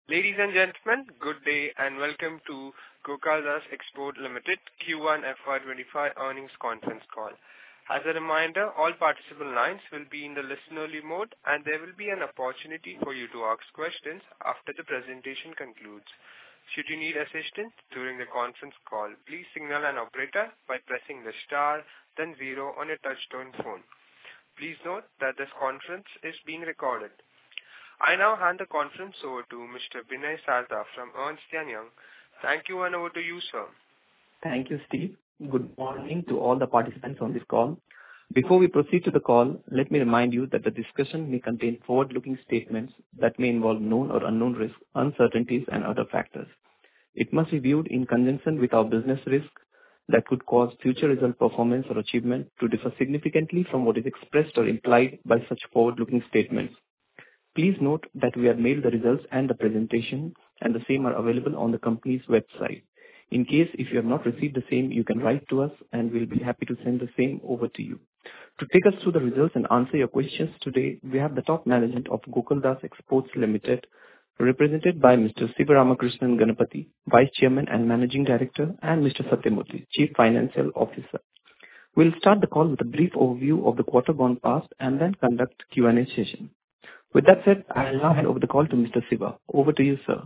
Ladies and gentlemen, good day and welcome to Gokaldas Exports Limited Q1 FY25 earnings conference call. As a reminder, all participant lines will be in the listen-only mode and there will be an opportunity for you to ask questions after the presentation concludes. Should you need assistance during the conference call, please signal an operator by pressing the star, then 0 on your touch-tone phone. Please note that this conference is being recorded. I now hand the conference over to Mr. Binay Sarda from Ernst & Young. Thank you and over to you, sir. Thank you, Steve. Good morning to all the participants on this call. Before we proceed to the call, let me remind you that the discussion may contain forward-looking statements that may involve known or unknown risks, uncertainties, and other factors. It must be viewed in conjunction with our business risk that could cause future result performance or achievement to differ significantly from what is expressed or implied by such forward-looking statements. Please note that we have mailed the results and the presentation, and the same are available on the company's website. In case if you have not received the same, you can write to us and we'll be happy to send the same over to you. To take us through the results and answer your questions today, we have the top management of Gokaldas Exports Limited, represented by Mr. Sivaramakrishnan Ganapathi, Vice Chairman and Managing Director, and Mr. Satyamurthy, Chief Financial Officer. We'll start the call with a brief overview of the quarter gone past and then conduct Q&A session. With that said, I'll now hand over the call to Mr. Siva. Over to you, sir.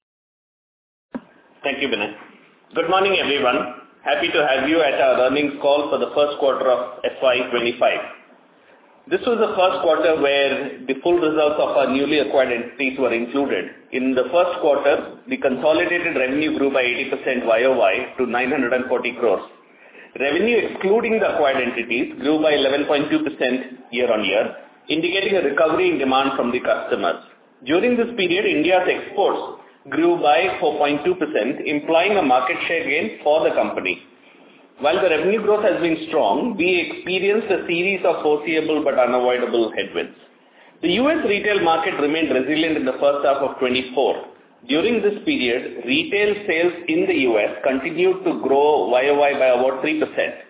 Thank you, Binay. Good morning, everyone. Happy to have you at our earnings call for the first quarter of FY25. This was the first quarter where the full results of our newly acquired entities were included. In the first quarter, the consolidated revenue grew by 80% YOY to 940 crores. Revenue excluding the acquired entities grew by 11.2% year-on-year, indicating a recovery in demand from the customers. During this period, India's exports grew by 4.2%, implying a market share gain for the company. While the revenue growth has been strong, we experienced a series of foreseeable but unavoidable headwinds. The US retail market remained resilient in the first half of 24. During this period, retail sales in the US continued to grow YOY by about 3%.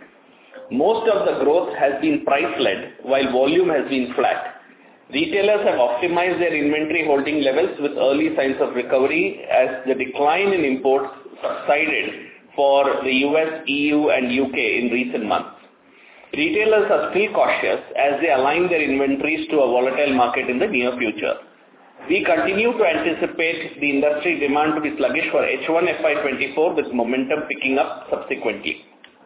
Most of the growth has been price-led, while volume has been flat. Retailers have optimized their inventory holding levels with early signs of recovery as the decline in imports subsided for the US, EU, and UK in recent months. Retailers are still cautious as they align their inventories to a volatile market in the near future. We continue to anticipate the industry demand to be sluggish for H1 FY24 with momentum picking up subsequently.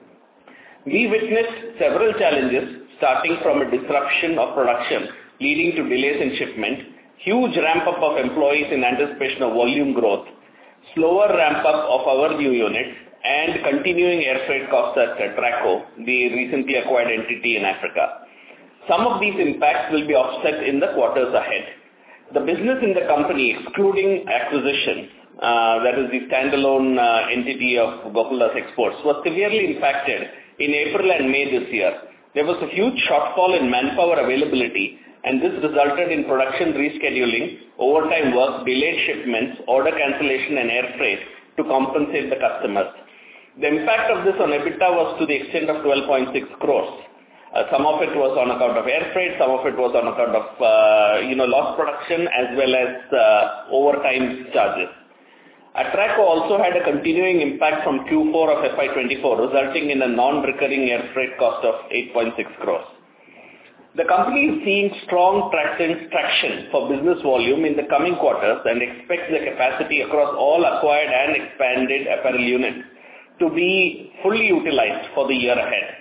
We witnessed several challenges starting from a disruption of production leading to delays in shipment, huge ramp-up of employees in anticipation of volume growth, slower ramp-up of our new units, and continuing air freight costs at Atraco, the recently acquired entity in Africa. Some of these impacts will be offset in the quarters ahead. The business in the company, excluding acquisition, that is the standalone entity of Gokaldas Exports, was severely impacted in April and May this year. There was a huge shortfall in manpower availability, and this resulted in production rescheduling, overtime work, delayed shipments, order cancellation, and air freight to compensate the customers. The impact of this on EBITDA was to the extent of 12.6 crores. Some of it was on account of air freight, some of it was on account of lost production as well as overtime charges. Atraco also had a continuing impact from Q4 of FY24, resulting in a non-recurring air freight cost of 8.6 crores. The company is seeing strong traction for business volume in the coming quarters and expects the capacity across all acquired and expanded apparel units to be fully utilized for the year ahead.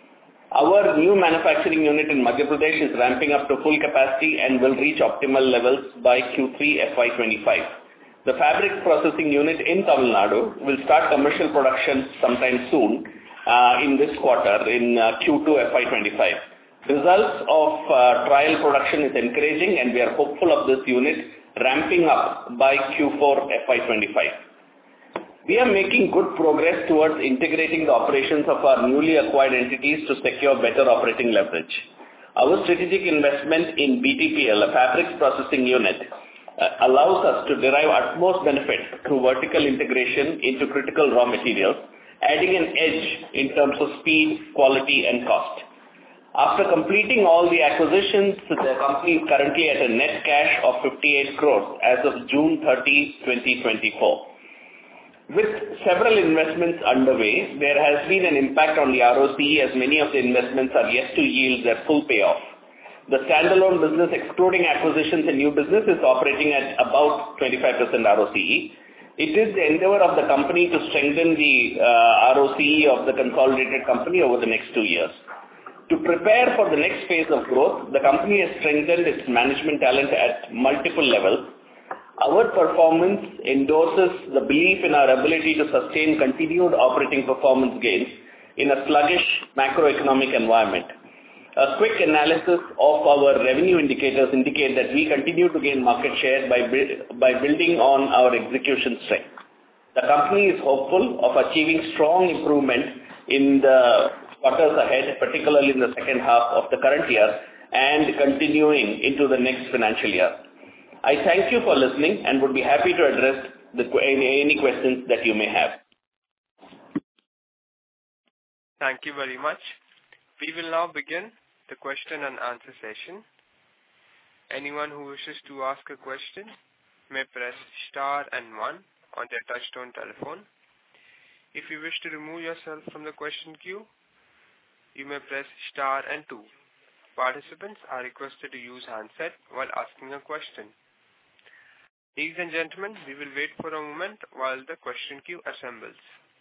Our new manufacturing unit in Madhya Pradesh is ramping up to full capacity and will reach optimal levels by Q3 FY25. The fabric processing unit in Tamil Nadu will start commercial production sometime soon in this quarter in Q2 FY25. Results of trial production is encouraging and we are hopeful of this unit ramping up by Q4 FY25. We are making good progress towards integrating the operations of our newly acquired entities to secure better operating leverage. Our strategic investment in BTPL, a fabrics processing unit, allows us to derive utmost benefit through vertical integration into critical raw materials, adding an edge in terms of speed, quality, and cost. After completing all the acquisitions, the company is currently at a net cash of 58 crores as of June 30, 2024. With several investments underway, there has been an impact on the ROCE as many of the investments are yet to yield their full payoff. The standalone business, excluding acquisitions and new business, is operating at about 25% ROCE. It is the endeavor of the company to strengthen the ROCE of the consolidated company over the next 2 years. To prepare for the next phase of growth, the company has strengthened its management talent at multiple levels. Our performance endorses the belief in our ability to sustain continued operating performance gains in a sluggish macroeconomic environment. A quick analysis of our revenue indicators indicate that we continue to gain market share by building on our execution strength. The company is hopeful of achieving strong improvement in the quarters ahead, particularly in the second half of the current year and continuing into the next financial year. I thank you for listening and would be happy to address any questions that you may have. Thank you very much. We will now begin the question and answer session. Anyone who wishes to ask a question may press star and 1 on their touchtone telephone. If you wish to remove yourself from the question queue, you may press star and 2. Participants are requested to use handset while asking a question. Ladies and gentlemen, we will wait for a moment while the question queue assembles.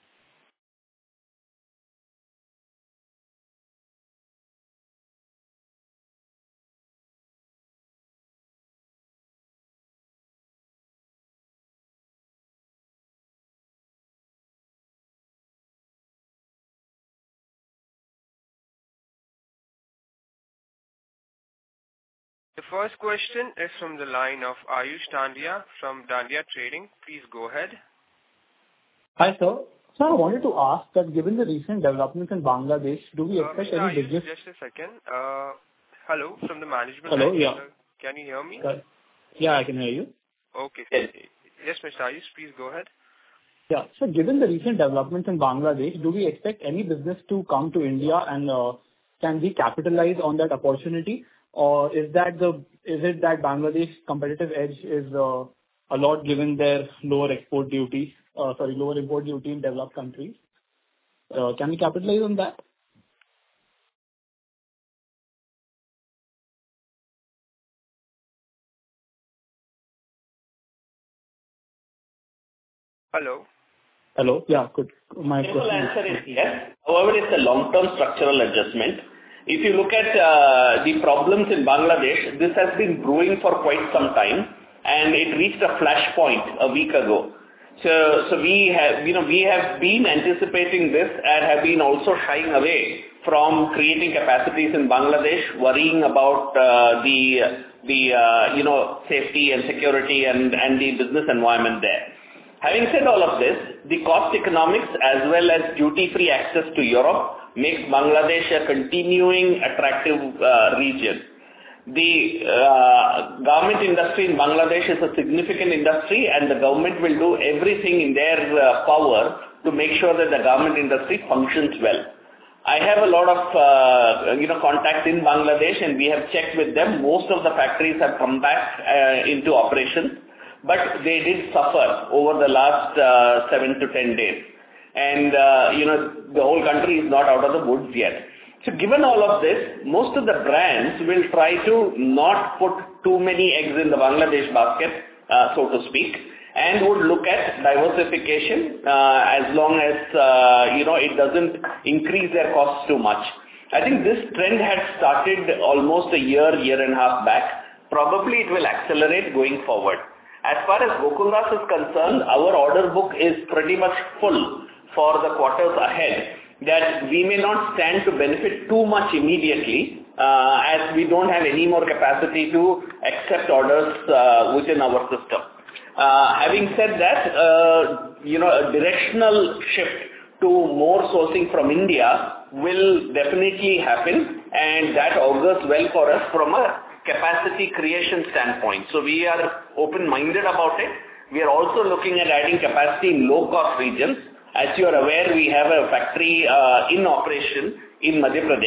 The first question is from the line of Ayush Dandia from Dandia Trading. Please go ahead. Hi, sir. Sir, I wanted to ask that given the recent developments in Bangladesh, do we expect any business... Just a second. Hello, from the management. Hello, yeah. Can you hear me? Yeah, I can hear you. Okay. Yes, Mr. Ayush, please go ahead. Yeah. So given the recent developments in Bangladesh, do we expect any business to come to India and can we capitalize on that opportunity? Or is it that Bangladesh competitive edge is a lot given their lower import duty in developed countries? Can we capitalize on that? Hello, yeah, good. My simple answer is yes. However, it's a long-term structural adjustment. If you look at the problems in Bangladesh, this has been brewing for quite some time, and it reached a flashpoint a week ago. So we have been anticipating this and have been also shying away from creating capacities in Bangladesh, worrying about the safety and security and the business environment there. Having said all of this, the cost economics as well as duty-free access to Europe makes Bangladesh a continuing attractive region. The garment industry in Bangladesh is a significant industry, and the government will do everything in their power to make sure that the garment industry functions well. I have a lot of contacts in Bangladesh, and we have checked with them. Most of the factories have come back into operation, but they did suffer over the last 7 to 10 days. And, the whole country is not out of the woods yet. So given all of this, most of the brands will try to not put too many eggs in the Bangladesh basket, so to speak, and would look at diversification as long as, it doesn't increase their costs too much. I think this trend had started almost a year and a half back. Probably it will accelerate going forward. As far as Gokaldas is concerned, our order book is pretty much full for the quarters ahead, that we may not stand to benefit too much immediately, as we don't have any more capacity to accept orders within our system. Having said that, a directional shift to more sourcing from India will definitely happen, and that augurs well for us from a capacity creation standpoint. So we are open-minded about it. We are also looking at adding capacity in low-cost regions. As you are aware, we have a factory in operation in Madhya Pradesh,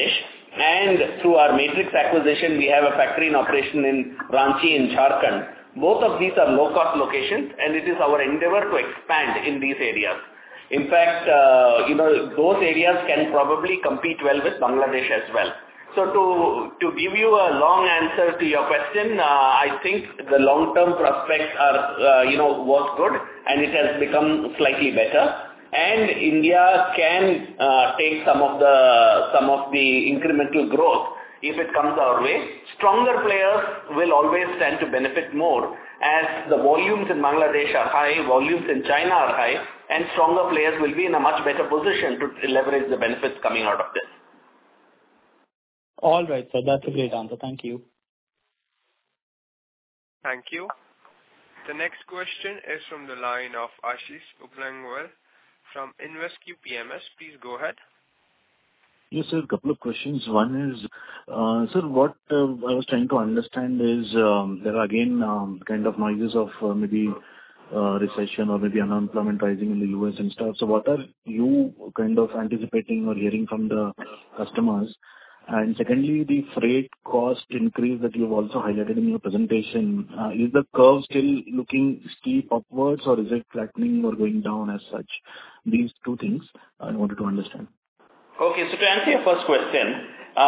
and through our Matrix acquisition, we have a factory in operation in Ranchi in Jharkhand. Both of these are low-cost locations, and it is our endeavor to expand in these areas. In fact, those areas can probably compete well with Bangladesh as well. So to give you a long answer to your question, I think the long-term prospects are, was good, and it has become slightly better. And India can take some of the incremental growth if it comes our way. Stronger players will always stand to benefit more, as the volumes in Bangladesh are high, volumes in China are high, and stronger players will be in a much better position to leverage the benefits coming out of this. All right, sir. That's a great answer. Thank you. Thank you. The next question is from the line of Ashish Uplangwal from InvesQ PMS. Please go ahead. Yes, sir. A couple of questions. One is, sir, what I was trying to understand is there are again kind of noises of maybe recession or maybe unemployment rising in the US and stuff. So what are you kind of anticipating or hearing from the customers? And secondly, the freight cost increase that you've also highlighted in your presentation, is the curve still looking steep upwards, or is it flattening or going down as such? These two things I wanted to understand. Okay, so to answer your first question,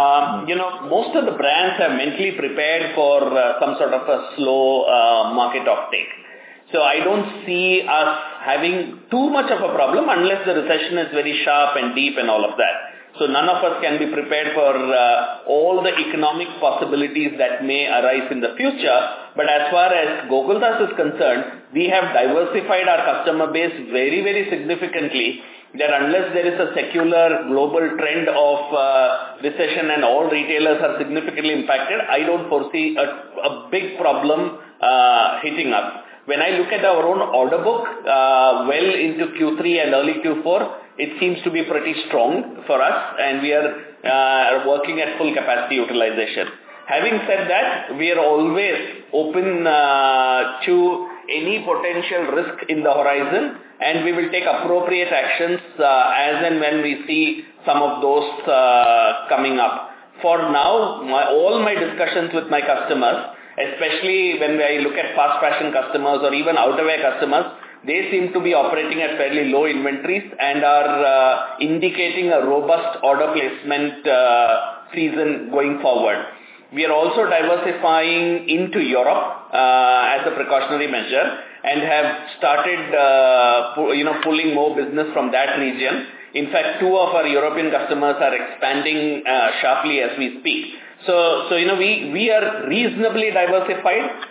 most of the brands have mentally prepared for some sort of a slow market uptake. So I don't see us having too much of a problem unless the recession is very sharp and deep and all of that. So none of us can be prepared for all the economic possibilities that may arise in the future. But as far as Gokaldas is concerned, we have diversified our customer base very, very significantly, that unless there is a secular global trend of recession and all retailers are significantly impacted, I don't foresee a big problem hitting us. When I look at our own order book, well into Q3 and early Q4, it seems to be pretty strong for us, and we are working at full capacity utilization. Having said that, we are always open to any potential risk in the horizon, and we will take appropriate actions as and when we see some of those coming up. For now, all my discussions with my customers, especially when I look at fast fashion customers or even outerwear customers, they seem to be operating at fairly low inventories and are indicating a robust order placement season going forward. We are also diversifying into Europe as a precautionary measure and have started pulling more business from that region. In fact, 2 of our European customers are expanding sharply as we speak. So we are reasonably diversified,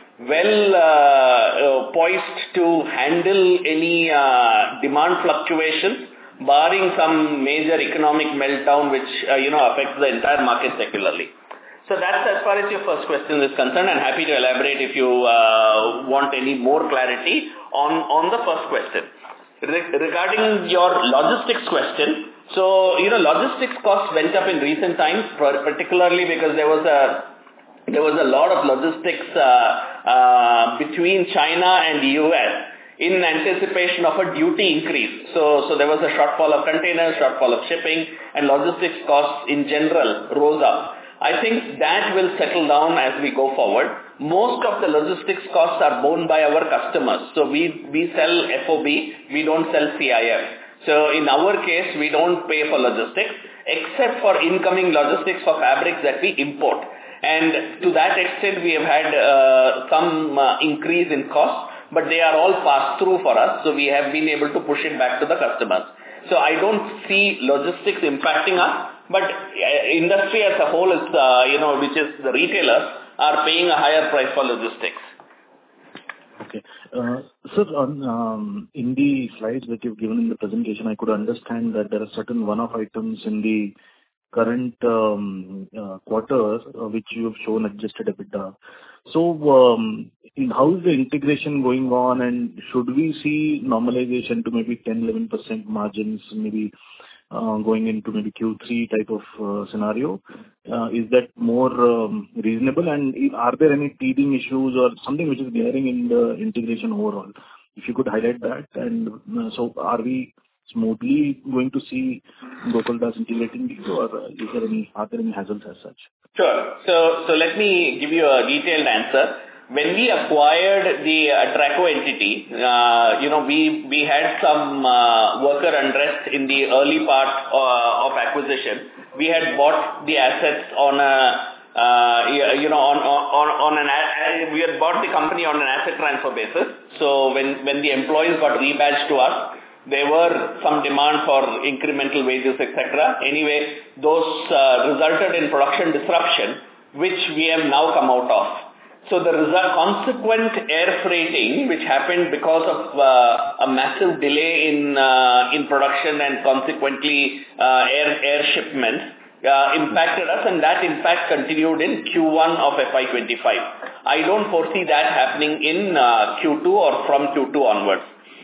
well poised to handle any demand fluctuations, barring some major economic meltdown which affects the entire market secularly. So that's as far as your first question is concerned. I'm happy to elaborate if you want any more clarity on the first question. Regarding your logistics question, so logistics costs went up in recent times, particularly because there was a lot of logistics between China and the US in anticipation of a duty increase. So there was a shortfall of containers, shortfall of shipping, and logistics costs in general rose up. I think that will settle down as we go forward. Most of the logistics costs are borne by our customers. So we sell FOB, we don't sell CIF. So in our case, we don't pay for logistics, except for incoming logistics for fabrics that we import. And to that extent, we have had some increase in costs, but they are all passed through for us. So we have been able to push it back to the customers. So I don't see logistics impacting us, but industry as a whole is, which is the retailers, are paying a higher price for logistics. Okay. Sir, in the slides that you've given in the presentation, I could understand that there are certain one-off items in the current quarter which you have shown adjusted EBITDA. So, how is the integration going on, and should we see normalization to maybe 10-11% margins, maybe going into maybe Q3 type of scenario? Is that more reasonable, and are there any teething issues or something which is glaring in the integration overall? If you could highlight that, and so are we smoothly going to see Gokaldas integrating these, or are there any hazards as such? Sure. So let me give you a detailed answer. When we acquired the Atraco entity, we had some worker unrest in the early part of acquisition. We had bought the assets we had bought the company on an asset transfer basis. So when the employees got rebadged to us, there were some demand for incremental wages, etc. Anyway, those resulted in production disruption, which we have now come out of. So the consequent air freighting, which happened because of a massive delay in production and consequently air shipments, impacted us, and that impact continued in Q1 of FY25. I don't foresee that happening in Q2 or from Q2 onwards.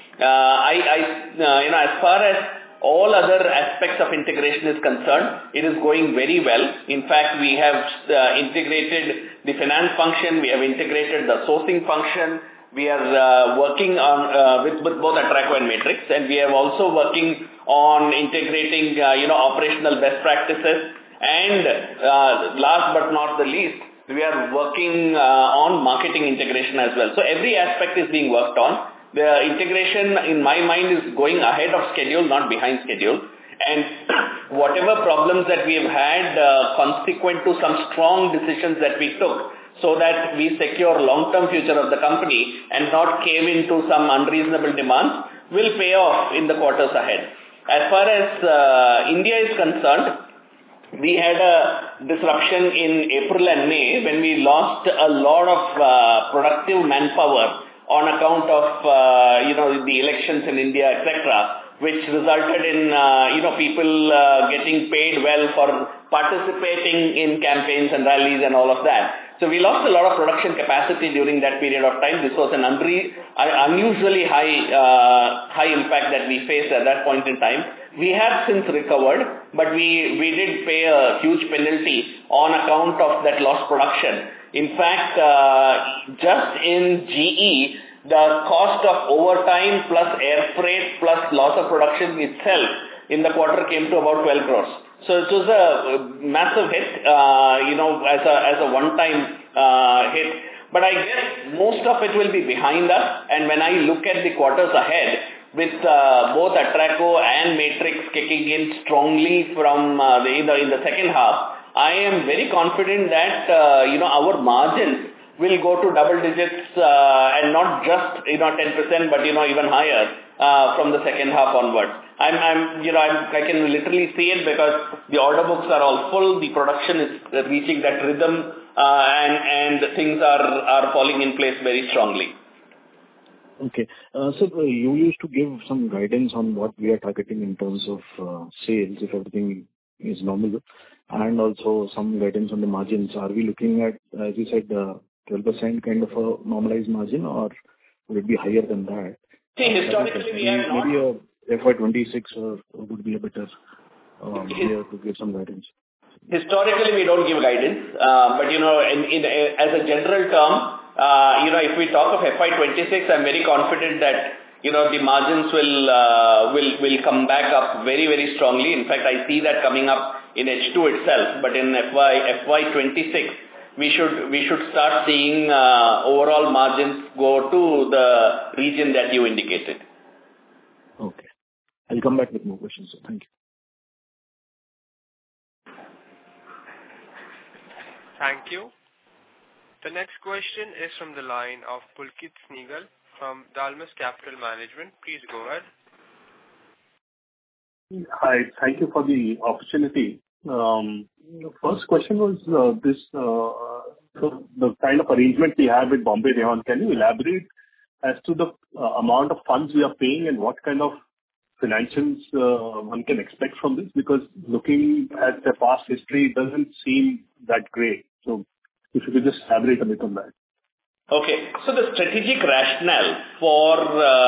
As far as all other aspects of integration is concerned, it is going very well. In fact, we have integrated the finance function, we have integrated the sourcing function, we are working on with both Atraco and Matrix, and we are also working on integrating operational best practices, and last but not the least, we are working on marketing integration as well. So every aspect is being worked on. The integration, in my mind, is going ahead of schedule, not behind schedule. And whatever problems that we have had consequent to some strong decisions that we took so that we secure long-term future of the company and not cave into some unreasonable demands will pay off in the quarters ahead. As far as India is concerned, we had a disruption in April and May when we lost a lot of productive manpower on account of, the elections in India, etc., which resulted in, people getting paid well for participating in campaigns and rallies and all of that. So we lost a lot of production capacity during that period of time. This was an unusually high impact that we faced at that point in time. We have since recovered, but we did pay a huge penalty on account of that lost production. In fact, just in GE, the cost of overtime plus air freight plus loss of production itself in the quarter came to about 12 crores. So it was a massive hit, as a one-time hit. But I guess most of it will be behind us. And when I look at the quarters ahead, with both Atraco and Matrix kicking in strongly from in the second half, I am very confident that our margins will go to double digits and not just 10%, but even higher from the second half onwards. I can literally see it because the order books are all full, the production is reaching that rhythm, and things are falling in place very strongly. Okay. So you used to give some guidance on what we are targeting in terms of sales, if everything is normal, and also some guidance on the margins. Are we looking at, as you said, 12% kind of a normalized margin, or would it be higher than that? See, historically we have not... Maybe a FY26 would be a better year to give some guidance. Historically, we don't give guidance, but as a general term, if we talk of FY26, I'm very confident that the margins will come back up very, very strongly. In fact, I see that coming up in H2 itself. But in FY26, we should start seeing overall margins go to the region that you indicated. Okay, I'll come back with more questions. So thank you. Thank you. The next question is from the line of Pulkit Snegal from Dalmus Capital Management. Please go ahead. Hi, thank you for the opportunity. First question was so the kind of arrangement we have with Bombay Rayon. Can you elaborate as to the amount of funds we are paying and what kind of financials one can expect from this? Because looking at the past history, it doesn't seem that great. So if you could just elaborate a bit on that. Okay, so the strategic rationale for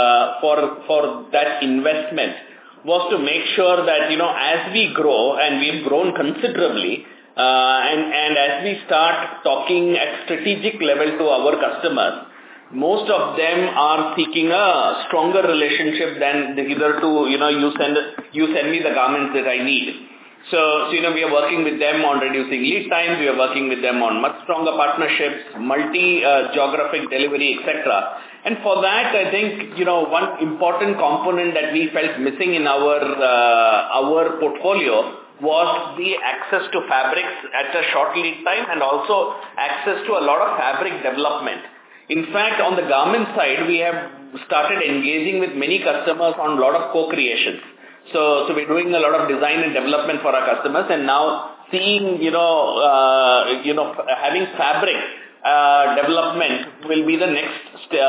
that investment was to make sure that, as we grow, and we've grown considerably, and as we start talking at strategic level to our customers, most of them are seeking a stronger relationship than the hitherto, you send me the garments that I need. So, we are working with them on reducing lead times, we are working with them on much stronger partnerships, multi-geographic delivery, etc. And for that, I think, one important component that we felt missing in our portfolio was the access to fabrics at a short lead time and also access to a lot of fabric development. In fact, on the garment side, we have started engaging with many customers on a lot of co-creations. So we're doing a lot of design and development for our customers, and now seeing, having fabric development will be the next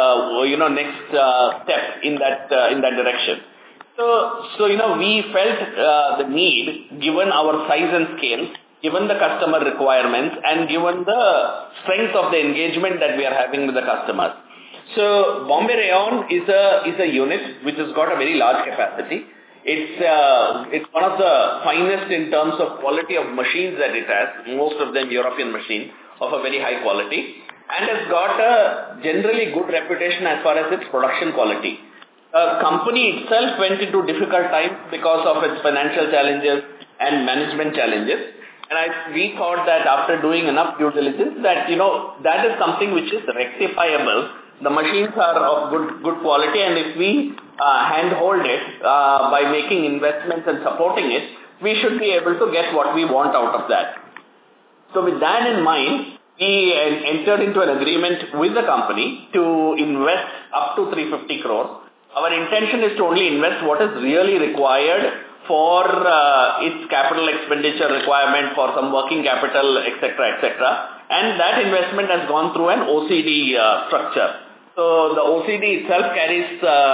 step in that direction. So we felt the need, given our size and scale, given the customer requirements, and given the strength of the engagement that we are having with the customers. So Bombay Rayon is a unit which has got a very large capacity. It's one of the finest in terms of quality of machines that it has, most of them European machines of a very high quality, and has got a generally good reputation as far as its production quality. The company itself went into difficult times because of its financial challenges and management challenges. And we thought that after doing enough due diligence that, that is something which is rectifiable. The machines are of good quality, and if we handhold it by making investments and supporting it, we should be able to get what we want out of that. So with that in mind, we entered into an agreement with the company to invest up to 350 crores. Our intention is to only invest what is really required for its capital expenditure requirement, for some working capital, etc., etc. And that investment has gone through an OCD structure. So the OCD itself carries,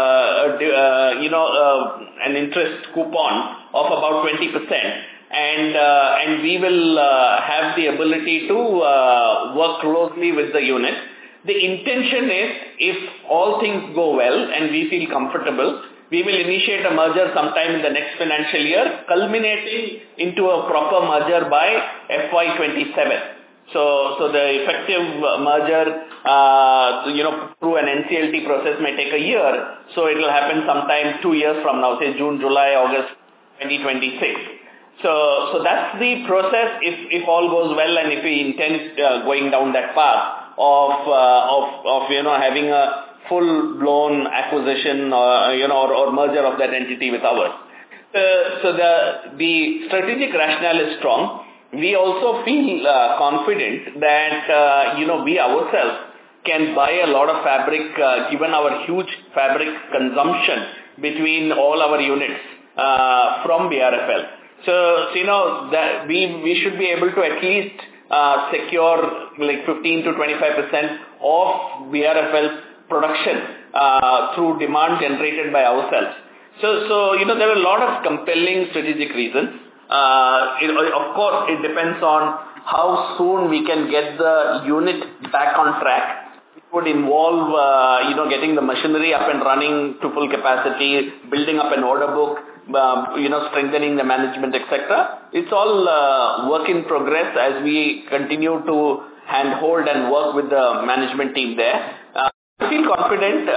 an interest coupon of about 20%. And we will have the ability to work closely with the unit. The intention is, if all things go well and we feel comfortable, we will initiate a merger sometime in the next financial year, culminating into a proper merger by FY27. So the effective merger, through an NCLT process may take a year. So it will happen sometime 2 years from now, say June, July, August 2026. So that's the process if all goes well and if we intend going down that path of having a full-blown acquisition or merger of that entity with ours. So the strategic rationale is strong. We also feel confident that, we ourselves can buy a lot of fabric given our huge fabric consumption between all our units from BRFL. So that we should be able to at least secure like 15 to 25% of BRFL's production through demand generated by ourselves. So there are a lot of compelling strategic reasons. Of course, it depends on how soon we can get the unit back on track. It would involve, getting the machinery up and running to full capacity, building up an order book, strengthening the management, etc. It's all work in progress as we continue to handhold and work with the management team there. I feel confident,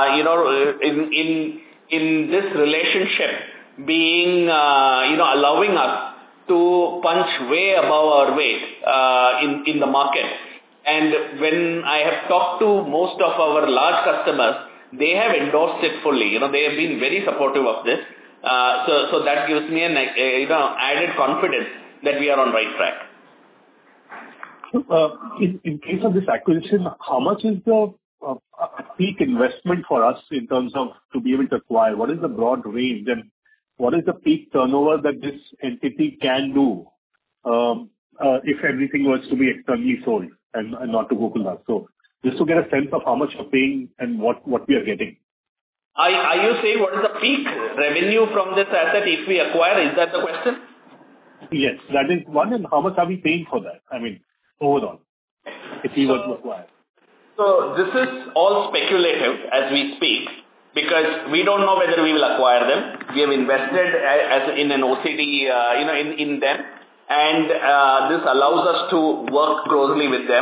in this relationship being, allowing us to punch way above our weight in the market. And when I have talked to most of our large customers, they have endorsed it fully. They have been very supportive of this. So that gives me an added confidence that we are on right track. In case of this acquisition, how much is the peak investment for us in terms of to be able to acquire? What is the broad range, and what is the peak turnover that this entity can do if everything was to be externally sold and not to Gokaldas? So just to get a sense of how much you're paying and what we are getting. Are you saying what is the peak revenue from this asset if we acquire? Is that the question? Yes, that is one. And how much are we paying for that? I mean, overall, if we were to acquire. So this is all speculative as we speak, because we don't know whether we will acquire them. We have invested as in an OCD, in them, and this allows us to work closely with them.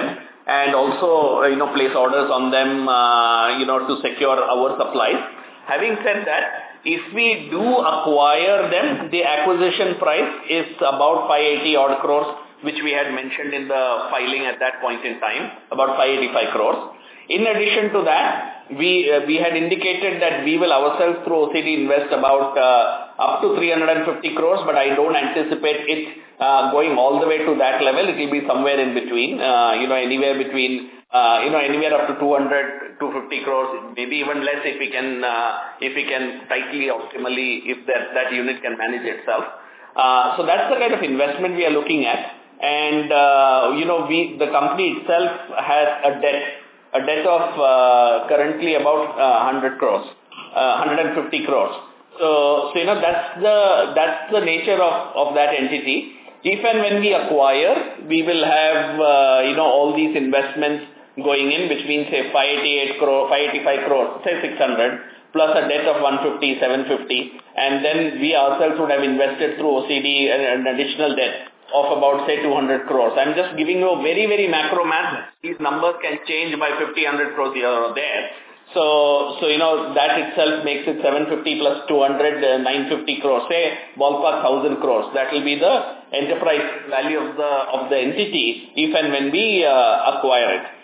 and also, place orders on them, to secure our supplies. Having said that, if we do acquire them, the acquisition price is about 580 odd crores, which we had mentioned in the filing at that point in time, about 585 crores. In addition to that, we had indicated that we will ourselves through OCD invest about up to 350 crores, but I don't anticipate it going all the way to that level. It will be somewhere in between, anywhere between, anywhere up to 200, 250 crores, maybe even less if we can tightly, optimally, if that unit can manage itself. So that's the kind of investment we are looking at. And, the company itself has a debt of currently about 100 crores, 150 crores. So that's the nature of that entity. If and when we acquire, we will have, all these investments going in, which means, say, 588 crore, 585 crore, say 600, plus a debt of 150, 750, and then we ourselves would have invested through OCD an additional debt of about, say, 200 crores. I'm just giving you a very, very macro math. These numbers can change by 50, 100 crores here or there. So, that itself makes it 750 plus 200, 950 crores, say, ballpark 1,000 crores. That will be the enterprise value of the entity if and when we acquire it.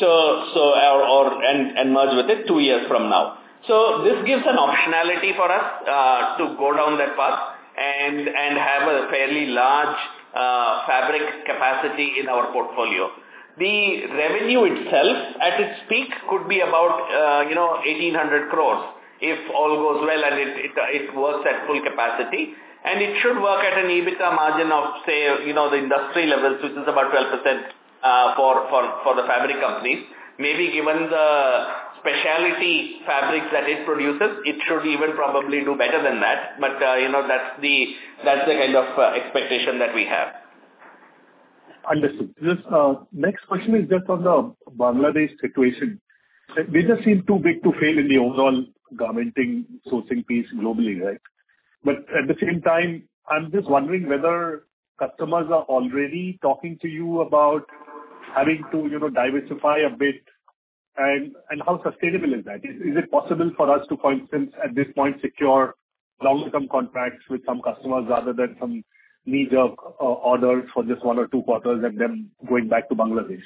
And merge with it 2 years from now. So, this gives an optionality for us to go down that path and have a fairly large fabric capacity in our portfolio. The revenue itself at its peak could be about 1,800 crores if all goes well and it works at full capacity, and it should work at an EBITDA margin of, say, the industry levels, which is about 12% for the fabric companies. Maybe given the specialty fabrics that it produces, it should even probably do better than that. But that's the kind of expectation that we have. Understood. This next question is just on the Bangladesh situation. They just seem too big to fail in the overall garmenting sourcing piece globally, right? But at the same time, I'm just wondering whether customers are already talking to you about having to, diversify a bit, and how sustainable is that? Is it possible for us to, for instance, at this point, secure long-term contracts with some customers rather than some knee-jerk orders for just 1 or 2 quarters and then going back to Bangladesh?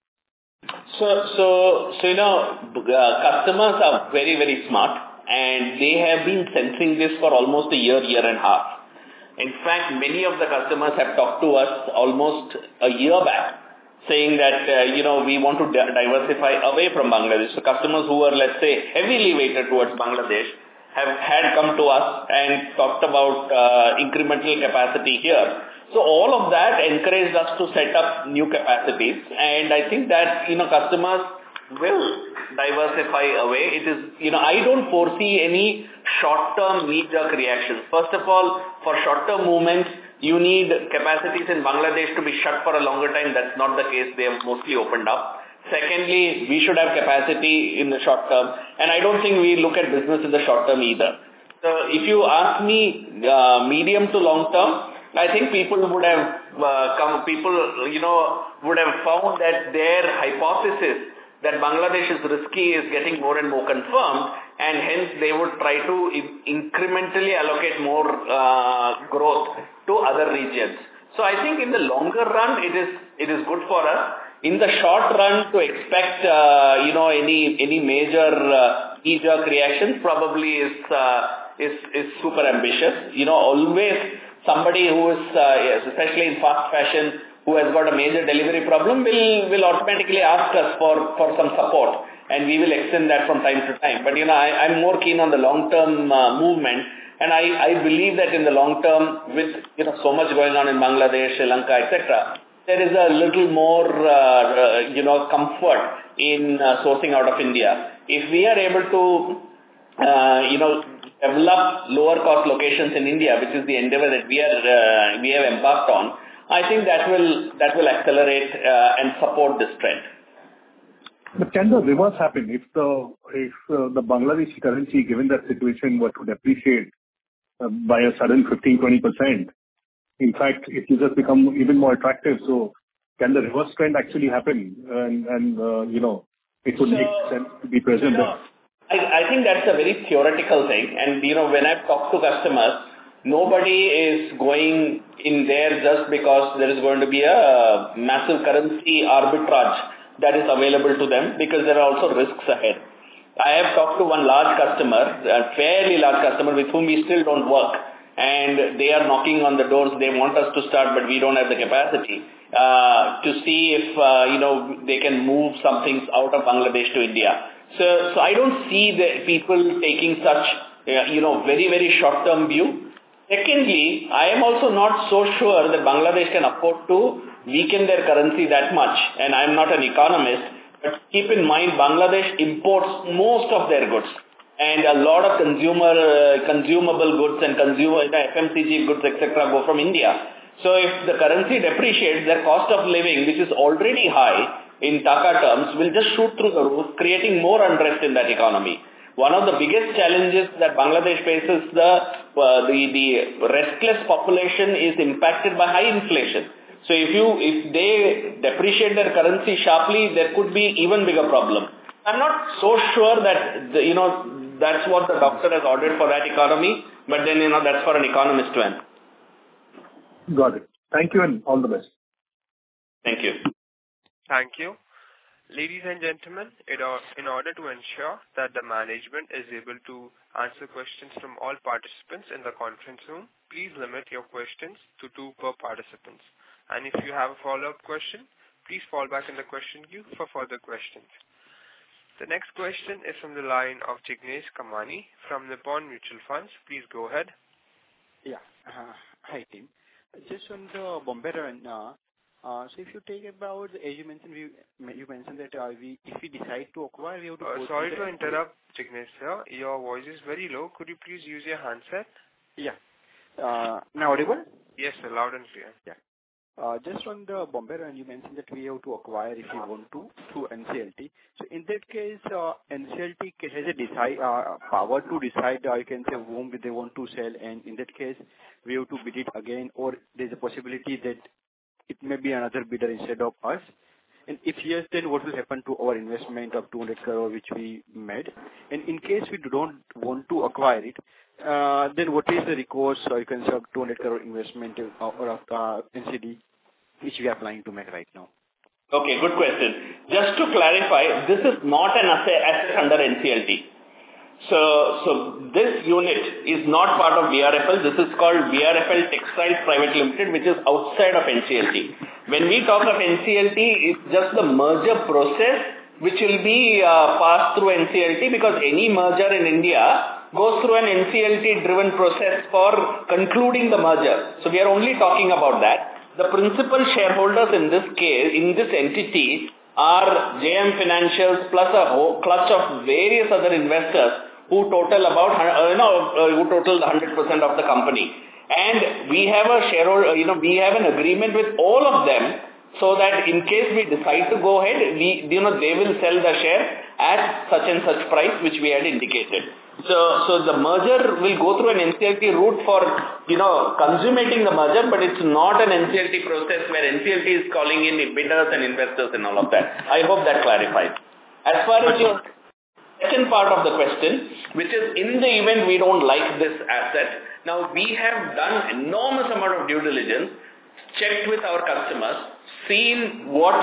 So customers are very, very smart, and they have been sensing this for almost a year and a half. In fact, many of the customers have talked to us almost a year back, saying that, we want to diversify away from Bangladesh. So customers who were, let's say, heavily weighted towards Bangladesh had come to us and talked about incremental capacity here. So all of that encouraged us to set up new capacities, and I think that, customers will diversify away. It is, I don't foresee any short-term knee-jerk reactions. First of all, for short-term movements, you need capacities in Bangladesh to be shut for a longer time. That's not the case. They have mostly opened up. Secondly, we should have capacity in the short term, and I don't think we look at business in the short term either. So if you ask me, medium to long term, I think people would have would have found that their hypothesis that Bangladesh is risky is getting more and more confirmed, and hence they would try to incrementally allocate more growth to other regions. So I think in the longer run, it is good for us. In the short run, to expect any major knee-jerk reactions probably is super ambitious. Always somebody who is especially in fast fashion, who has got a major delivery problem will automatically ask us for some support, and we will extend that from time to time. But I'm more keen on the long-term movement, and I believe that in the long term, with so much going on in Bangladesh, Sri Lanka, etc., there is a little more comfort in sourcing out of India. If we are able to develop lower cost locations in India, which is the endeavor that we have embarked on, I think that will accelerate and support this trend. But can the reverse happen if the Bangladeshi currency, given that situation, were to depreciate by a sudden 15-20%? In fact, it will just become even more attractive. So can the reverse trend actually happen? And it would make sense to be present there. I think that's a very theoretical thing. And, when I've talked to customers, nobody is going in there just because there is going to be a massive currency arbitrage that is available to them, because there are also risks ahead. I have talked to one large customer, a fairly large customer with whom we still don't work, and they are knocking on the doors. They want us to start, but we don't have the capacity to see if, they can move some things out of Bangladesh to India. So I don't see the people taking such, very, very short-term view. Secondly, I am also not so sure that Bangladesh can afford to weaken their currency that much. And I'm not an economist, but keep in mind, Bangladesh imports most of their goods. And a lot of consumable goods and FMCG goods, etc., go from India. So if the currency depreciates, their cost of living, which is already high in Taka terms, will just shoot through the roof, creating more unrest in that economy. One of the biggest challenges that Bangladesh faces, the restless population is impacted by high inflation. So if they depreciate their currency sharply, there could be even bigger problem. I'm not so sure that, that's what the doctor has ordered for that economy, but then, that's for an economist to answer. Got it. Thank you and all the best. Thank you. Thank you. Ladies and gentlemen, in order to ensure that the management is able to answer questions from all participants in the conference room, please limit your questions to 2 per participant. And if you have a follow-up question, please fall back in the question queue for further questions. The next question is from the line of Jignesh Kamani from Nippon Mutual Funds. Please go ahead. Yeah. Hi, team. Just on the Bombay run, so if you take about, as you mentioned, you mentioned that if we decide to acquire, we have to go sorry to interrupt, Jignesh sir. Your voice is very low. Could you please use your handset? Yeah. Now audible? Yes, sir. Loud and clear. Yeah. Just on the Bombay run, you mentioned that we have to acquire if we want to through NCLT. So in that case, NCLT has a power to decide, you can say, whom they want to sell, and in that case, we have to bid it again, or there's a possibility that it may be another bidder instead of us. And if yes, then what will happen to our investment of 200 crore which we made? And in case we don't want to acquire it, then what is the recourse, or you can say 200 crore investment or NCD which we are planning to make right now? Okay, good question. Just to clarify, this is not an asset under NCLT. So this unit is not part of BRFL. This is called BRFL Textiles Private Limited, which is outside of NCLT. When we talk of NCLT, it's just the merger process which will be passed through NCLT, because any merger in India goes through an NCLT-driven process for concluding the merger. So we are only talking about that. The principal shareholders in this case, in this entity, are JM Financials plus a whole clutch of various other investors who total about, who total 100% of the company. And we have a shareholder, we have an agreement with all of them, so that in case we decide to go ahead, they will sell the share at such and such price which we had indicated. So the merger will go through an NCLT route for, consummating the merger, but it's not an NCLT process where NCLT is calling in bidders and investors and all of that. I hope that clarifies. As far as your second part of the question, which is in the event we don't like this asset, now we have done enormous amount of due diligence, checked with our customers, seen what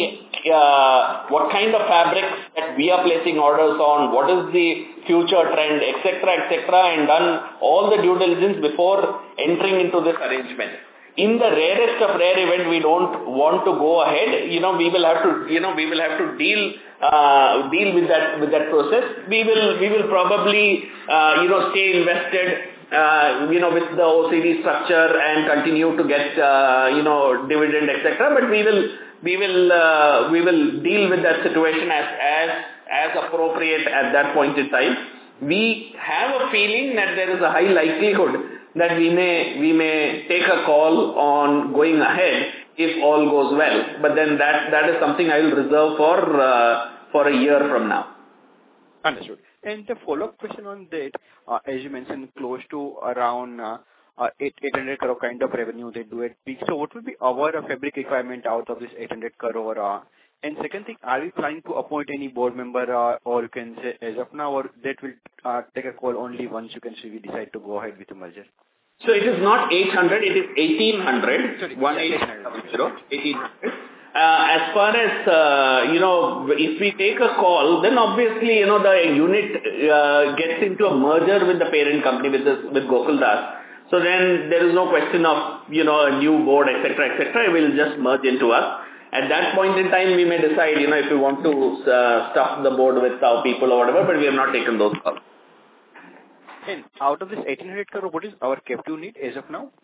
kind of fabrics that we are placing orders on, what is the future trend, etc., and done all the due diligence before entering into this arrangement. In the rarest of rare event we don't want to go ahead, we will have to deal with that process. We will probably stay invested with the OCD structure and continue to get dividend, etc. But we will deal with that situation as appropriate at that point in time. We have a feeling that there is a high likelihood that we may take a call on going ahead if all goes well. But then that is something I will reserve for a year from now. Understood. And the follow-up question on that, as you mentioned, close to around 800 crore kind of revenue they do at peak. So what will be our fabric requirement out of this 800 crore? And second thing, are we planning to appoint any board member, or you can say as of now, or that will take a call only once you can see we decide to go ahead with the merger? So it is not 800, it is 1800. Sorry, 1800. As far as, if we take a call, then obviously, the unit gets into a merger with the parent company, with Gokuldas. So then there is no question of, a new board, etc., etc. It will just merge into us. At that point in time, we may decide, if we want to stuff the board with our people or whatever, but we have not taken those calls. And out of this 1800 crore, what is our captive need as of now?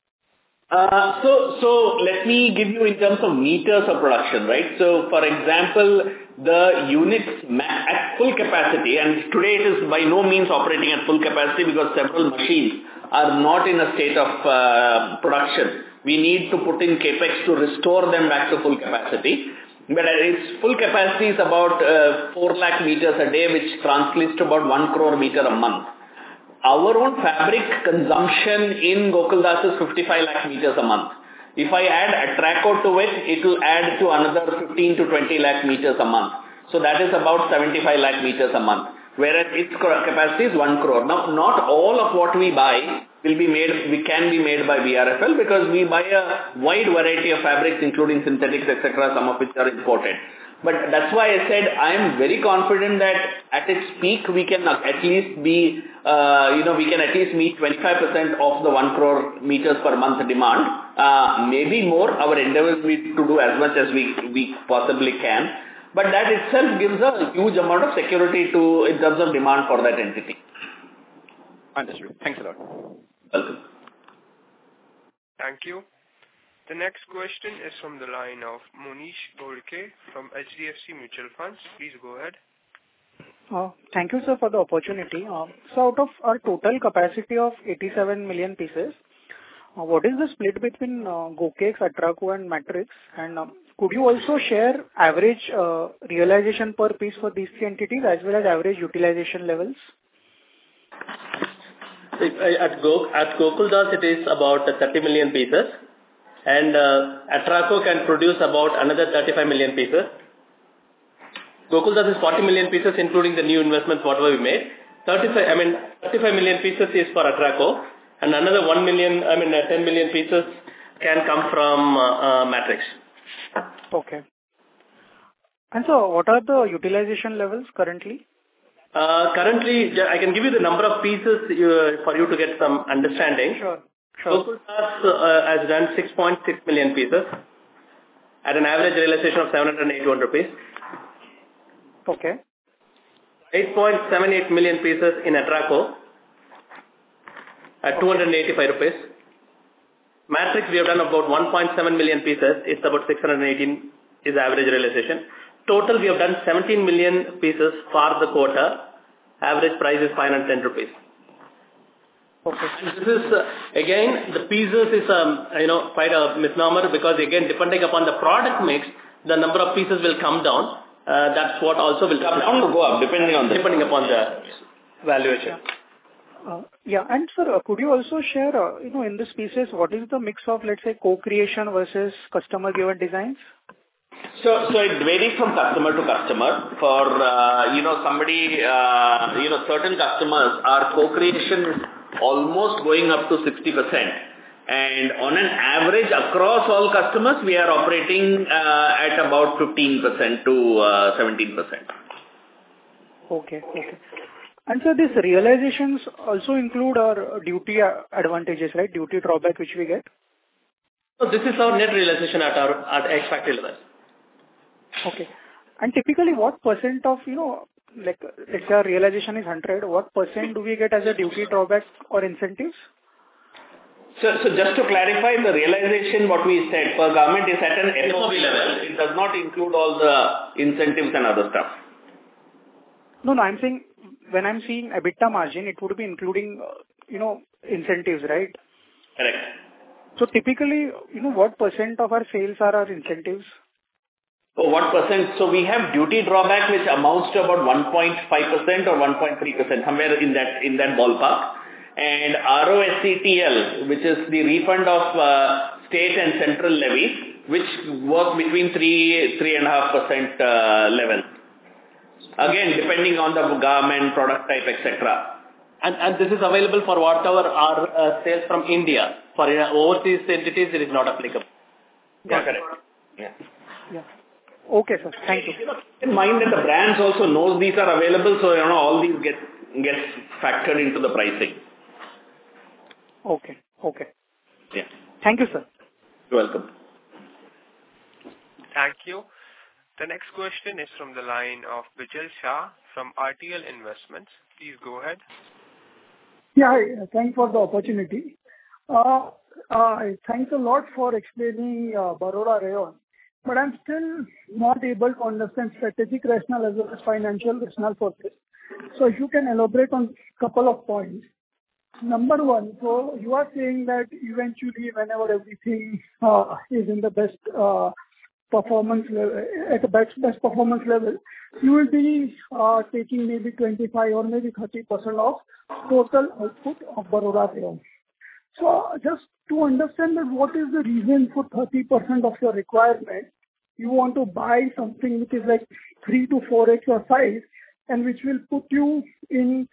So let me give you in terms of meters of production, right? So, for example, the units at full capacity, and today it is by no means operating at full capacity because several machines are not in a state of production. We need to put in capex to restore them back to full capacity. But its full capacity is about 4 lakh meters a day, which translates to about 1 crore meter a month. Our own fabric consumption in Gokuldas is 55 lakh meters a month. If I add Atraco to it, it will add to another 15 to 20 lakh meters a month. So that is about 75 lakh meters a month. Whereas its capacity is 1 crore. Now, not all of what we buy can be made by BRFL because we buy a wide variety of fabrics, including synthetics, etc., some of which are imported. But that's why I said I am very confident that at its peak we can at least be, we can at least meet 25% of the 1 crore meters per month demand. Maybe more. Our endeavor will be to do as much as we possibly can. But that itself gives a huge amount of security in terms of demand for that entity. Understood. Thanks a lot. Welcome. Thank you. The next question is from the line of Monish Ghodke from HDFC Mutual Funds. Please go ahead. Thank you, sir, for the opportunity. So out of our total capacity of 87 million pieces, what is the split between Gokex, Atraco and Matrix? And could you also share average realization per piece for these three entities as well as average utilization levels? At Gokuldas, it is about 30 million pieces. And Atraco can produce about another 35 million pieces. Gokuldas is 40 million pieces, including the new investments, whatever we made. 35 million pieces is for Atraco, and another 10 million pieces can come from Matrix. Okay. And so, what are the utilization levels currently? Currently, I can give you the number of pieces for you to get some understanding. Sure. Gokuldas has done 6.6 million pieces at an average realization of 781 rupees. Okay. 8.78 million pieces in Atraco at 285 rupees. Matrix, we have done about 1.7 million pieces. It's about 618 is average realization. Total, we have done 17 million pieces for the quarter. Average price is 510 rupees. Okay. This is, again, the pieces is, quite a misnomer because, again, depending upon the product mix, the number of pieces will come down. That's what also will come down to go up, depending upon the valuation. Yeah, and sir, could you also share, in these pieces, what is the mix of, let's say, co-creation versus customer-given designs? So it varies from customer to customer. For, certain customers, our co-creation is almost going up to 60%. And on an average, across all customers, we are operating at about 15% to 17%. Okay. And so these realizations also include our duty advantages, right? Duty drawback which we get? So this is our net realization at ex-factory level. Okay. And typically what percent of, let's say our realization is 100, what percent do we get as a duty drawback or incentives? So just to clarify, the realization, what we said, per garment is at an FOB level. It does not include all the incentives and other stuff. No, I'm saying, when I'm seeing EBITDA margin, it would be including, incentives, right? Correct. So typically, what percent of our sales are our incentives? So what percent? So we have duty drawback which amounts to about 1.5% or 1.3%, somewhere in that ballpark. and ROSCTL, which is the refund of state and central levies, which work between 3.5% level. Again, depending on the garment, product type, etc. And this is available for whatever are sales from India. For overseas entities, it is not applicable. Yeah, correct. Yeah. Okay, sir. Thank you. Keep in mind that the brands also knows these are available, so all these gets factored into the pricing. Okay. Yeah. Thank you, sir. You're welcome. Thank you. The next question is from the line of Bijal Shah from RTL Investments. Please go ahead. Yeah, hi. Thanks for the opportunity. Thanks a lot for explaining Baroda Rayon, but I'm still not able to understand strategic rationale as well as financial rationale for this. So if you can elaborate on a couple of points. Number one, so you are saying that eventually whenever everything is in the best performance level, at the best performance level, you will be taking maybe 25 or maybe 30% of total output of Baroda Rayon. So just to understand that what is the reason for 30% of your requirement, you want to buy something which is like 3 to 4x your size and which will put you in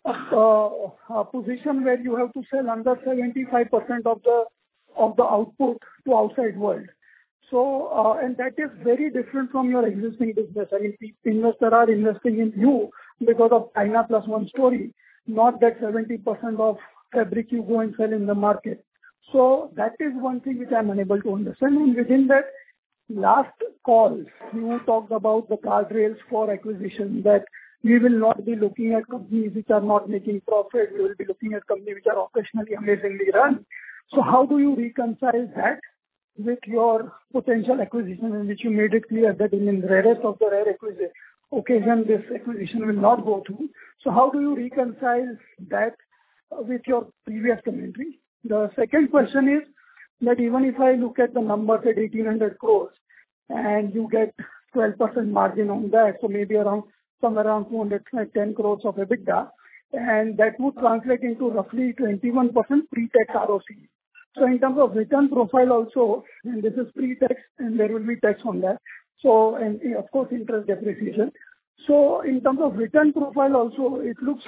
a position where you have to sell under 75% of the output to outside world. So, and that is very different from your existing business. I mean, investors are investing in you because of China Plus One story, not that 70% of fabric you go and sell in the market. So that is one thing which I am unable to understand. And within that last call, you talked about the guardrails for acquisition, that we will not be looking at companies which are not making profit. We will be looking at companies which are operationally amazingly run. So how do you reconcile that with your potential acquisition, in which you made it clear that in the rarest of the rare occasion, this acquisition will not go through? So how do you reconcile that with your previous commentary? The second question is that even if I look at the numbers at 1,800 crores and you get 12% margin on that, so maybe somewhere around 210 crores of EBITDA, and that would translate into roughly 21% pre-tax ROC. So in terms of return profile also, and this is pre-tax and there will be tax on that. So, and of course interest depreciation. So in terms of return profile also, it looks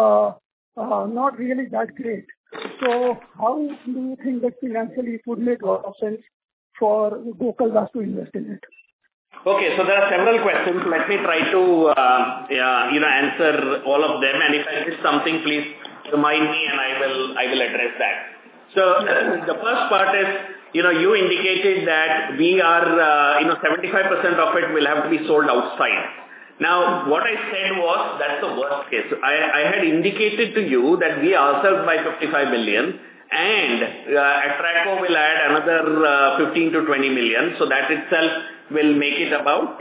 not really that great. So how do you think that financially it would make a lot of sense for Gokaldas to invest in it? Okay, so there are several questions. Let me try to answer all of them, and if I miss something, please remind me and I will address that. So the first part is, you indicated that we are, 75% of it will have to be sold outside. Now, what I said was that's the worst case. I had indicated to you that we ourselves buy 55 million and Atraco will add another 15 to 20 million. So that itself will make it about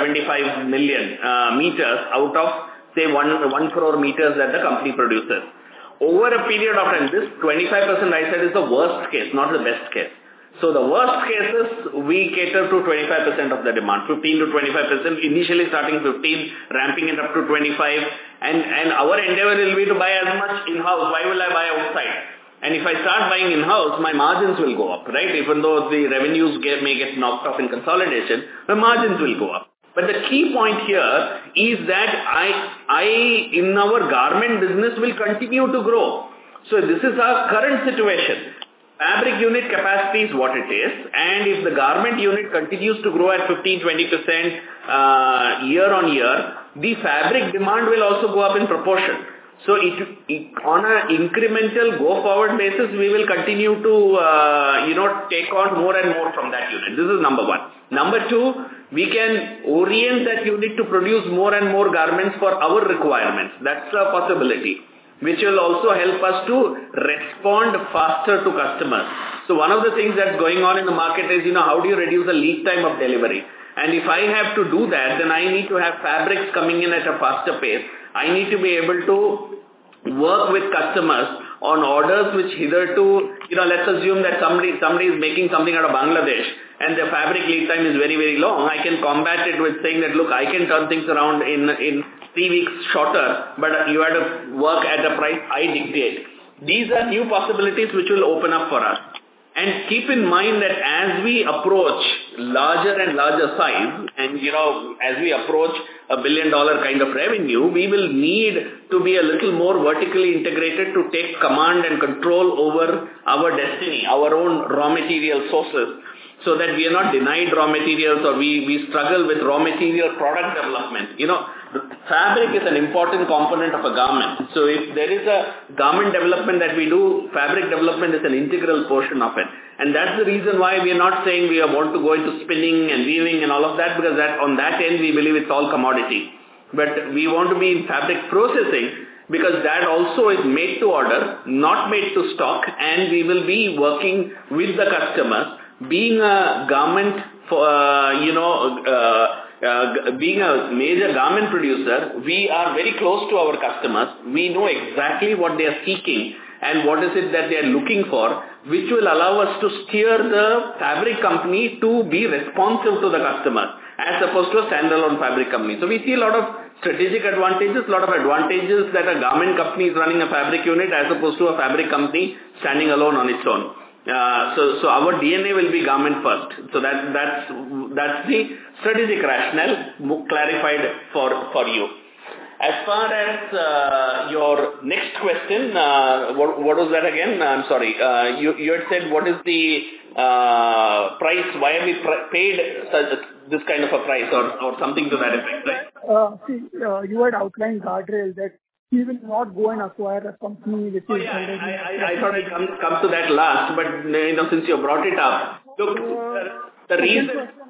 75 million meters out of, say, 1 crore meters that the company produces. Over a period of time, this 25% I said is the worst case, not the best case. So the worst cases, we cater to 25% of the demand, 15 to 25%, initially starting 15, ramping it up to 25, and our endeavor will be to buy as much in-house. Why will I buy outside? And if I start buying in-house, my margins will go up, right? Even though the revenues may get knocked off in consolidation, my margins will go up. But the key point here is that I in our garment business will continue to grow. So this is our current situation. Fabric unit capacity is what it is, and if the garment unit continues to grow at 15-20% year on year, the fabric demand will also go up in proportion. So on an incremental go-forward basis, we will continue to take on more and more from that unit. This is number one. Number two, we can orient that unit to produce more and more garments for our requirements. That's a possibility, which will also help us to respond faster to customers. So one of the things that's going on in the market is, how do you reduce the lead time of delivery? And if I have to do that, then I need to have fabrics coming in at a faster pace. I need to be able to work with customers on orders which hitherto, let's assume that somebody is making something out of Bangladesh and the fabric lead time is very, very long. I can combat it with saying that, look, I can turn things around in 3 weeks shorter, but you have to work at a price I dictate. these are new possibilities which will open up for us. And keep in mind that as we approach larger and larger size, and as we approach $1 billion kind of revenue, we will need to be a little more vertically integrated to take command and control over our destiny, our own raw material sources, so that we are not denied raw materials or we struggle with raw material product development. Fabric is an important component of a garment. So if there is a garment development that we do, fabric development is an integral portion of it. And that's the reason why we are not saying we want to go into spinning and weaving and all of that, because on that end we believe it's all commodity. But we want to be in fabric processing, because that also is made to order, not made to stock, and we will be working with the customers. Being a garment being a major garment producer, we are very close to our customers. We know exactly what they are seeking and what is it that they are looking for, which will allow us to steer the fabric company to be responsive to the customer, as opposed to a standalone fabric company. So we see a lot of strategic advantages, a lot of advantages that a garment company is running a fabric unit as opposed to a fabric company standing alone on its own. So our DNA will be garment first. So that's the strategic rationale clarified for you. As far as your next question, what was that again? I'm sorry. You had said what is the price? Why have we paid this kind of a price or something to that effect, right? You had outlined guardrails that we will not go and acquire a company which is... I thought I'd come to that last, but since you brought it up, look, the reason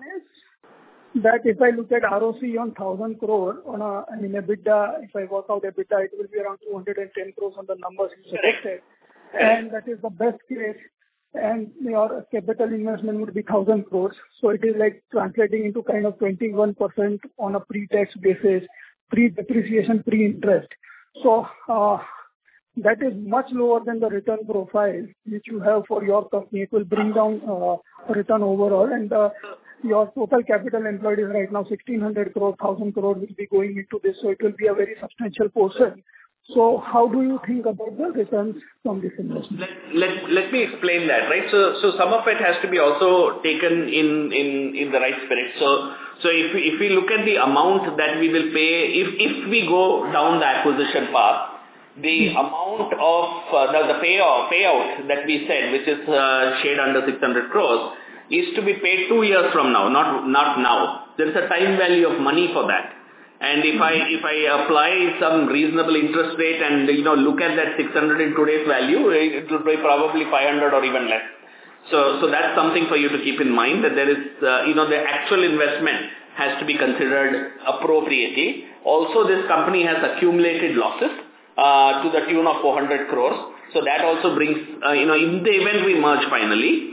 is that if I look at ROC on 1,000 crore EBITDA, if I work out EBITDA, it will be around 210 crores on the numbers you suggested. And that is the best case. And your capital investment would be 1,000 crores. So it is like translating into kind of 21% on a pre-tax basis, pre-depreciation, pre-interest. So that is much lower than the return profile which you have for your company. It will bring down return overall, and your total capital employed is right now 1,600 crore, 1,000 crore will be going into this, so it will be a very substantial portion. So how do you think about the returns from this investment? Let me explain that, right? So some of it has to be also taken in the right spirit. So if we look at the amount that we will pay, if we go down the acquisition path, the amount of the payout that we said, which is shade under 600 crores, is to be paid 2 years from now, not now. There is a time value of money for that. And if I apply some reasonable interest rate and look at that 600 in today's value, it will be probably 500 or even less. So that's something for you to keep in mind, that there is the actual investment has to be considered appropriately. Also, this company has accumulated losses to the tune of 400 crores. So that also brings in the event we merge finally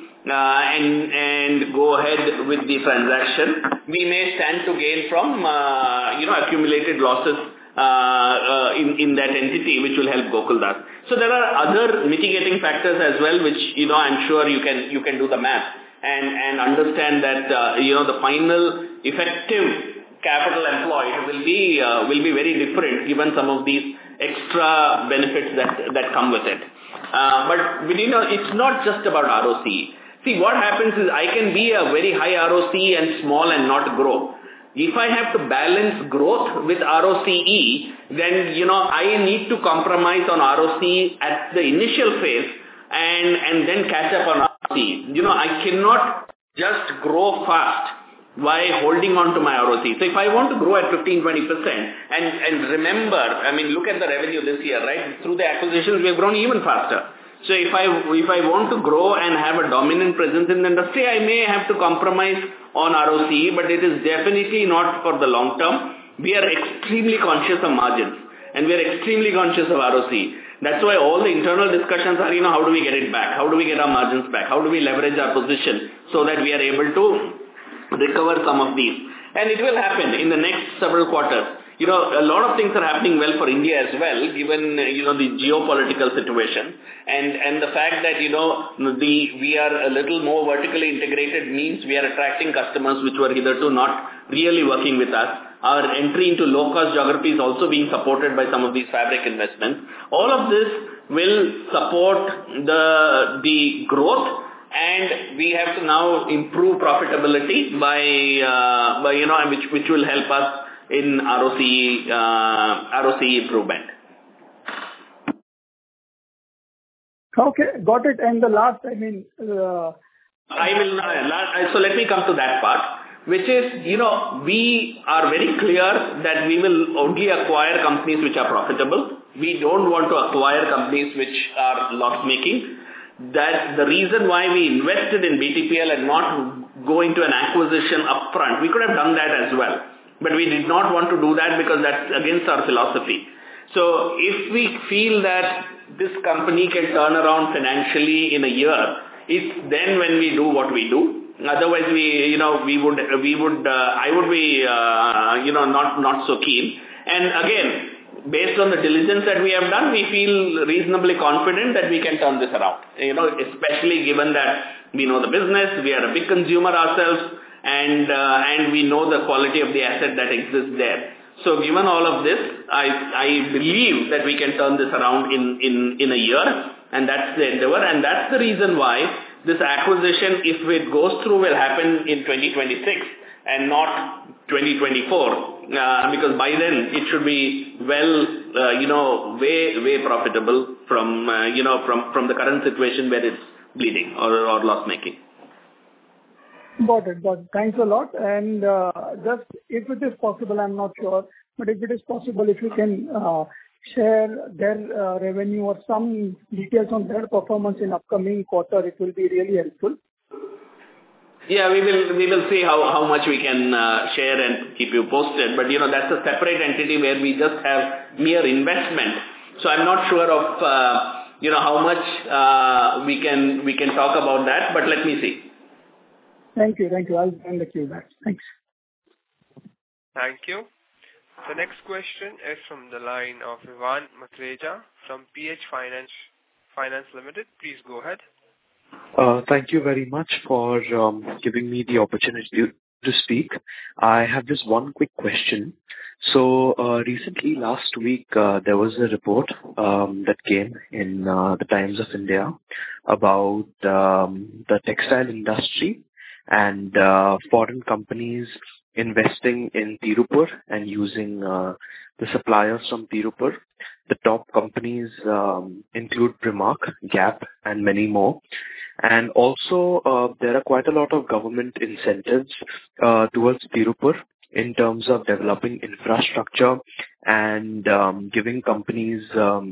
and go ahead with the transaction, we may stand to gain from accumulated losses in that entity, which will help Gokaldas. So there are other mitigating factors as well, which I'm sure you can do the math and understand that the final effective capital employed will be very different given some of these extra benefits that come with it. But it's not just about ROC. See, what happens is I can be a very high ROC and small and not grow. If I have to balance growth with ROCE, then, I need to compromise on ROC at the initial phase and then catch up on ROC. I cannot just grow fast by holding on to my ROC. So if I want to grow at 15-20%, and remember, look at the revenue this year, right? Through the acquisitions, we have grown even faster. So if I want to grow and have a dominant presence in the industry, I may have to compromise on ROC, but it is definitely not for the long term. We are extremely conscious of margins and we are extremely conscious of ROC. That's why all the internal discussions are, how do we get it back? How do we get our margins back? How do we leverage our position so that we are able to recover some of these? And it will happen in the next several quarters. A lot of things are happening well for India as well, given, the geopolitical situation. And the fact that, we are a little more vertically integrated means we are attracting customers which were hitherto not really working with us. Our entry into low-cost geography is also being supported by some of these fabric investments. All of this will support the growth, and we have to now improve profitability by which will help us in ROCE improvement. Okay, got it. And the last, so let me come to that part, which is, we are very clear that we will only acquire companies which are profitable. We don't want to acquire companies which are loss-making. That the reason why we invested in BTPL and not go into an acquisition upfront. We could have done that as well, but we did not want to do that because that's against our philosophy. So if we feel that this company can turn around financially in a year, it's then when we do what we do. Otherwise, I would be not so keen. And again, based on the diligence that we have done, we feel reasonably confident that we can turn this around. Especially given that we know the business, we are a big consumer ourselves, and we know the quality of the asset that exists there. So given all of this, I believe that we can turn this around in a year, and that's the endeavor, and that's the reason why this acquisition, if it goes through, will happen in 2026 and not 2024, because by then it should be way profitable from the current situation where it's bleeding or loss making. Got it. Thanks a lot. And just if it is possible, I'm not sure, but if it is possible, if you can share their revenue or some details on their performance in upcoming quarter, it will be really helpful. Yeah, we will see how much we can share and keep you posted. But that's a separate entity where we just have mere investment. So I'm not sure of how much we can talk about that. But let me see. Thank you. I'll send the queue back. Thanks. Thank you. The next question is from the line of Ivan Matreja from PH Finance Limited. Please go ahead. Thank you very much for giving me the opportunity to speak. I have just one quick question. So recently, last week, there was a report that came in the Times of India about the textile industry and foreign companies investing in Tirupur and using the suppliers from Tirupur. The top companies include Primark, Gap, and many more. And also, there are quite a lot of government incentives towards Tirupur in terms of developing infrastructure and giving companies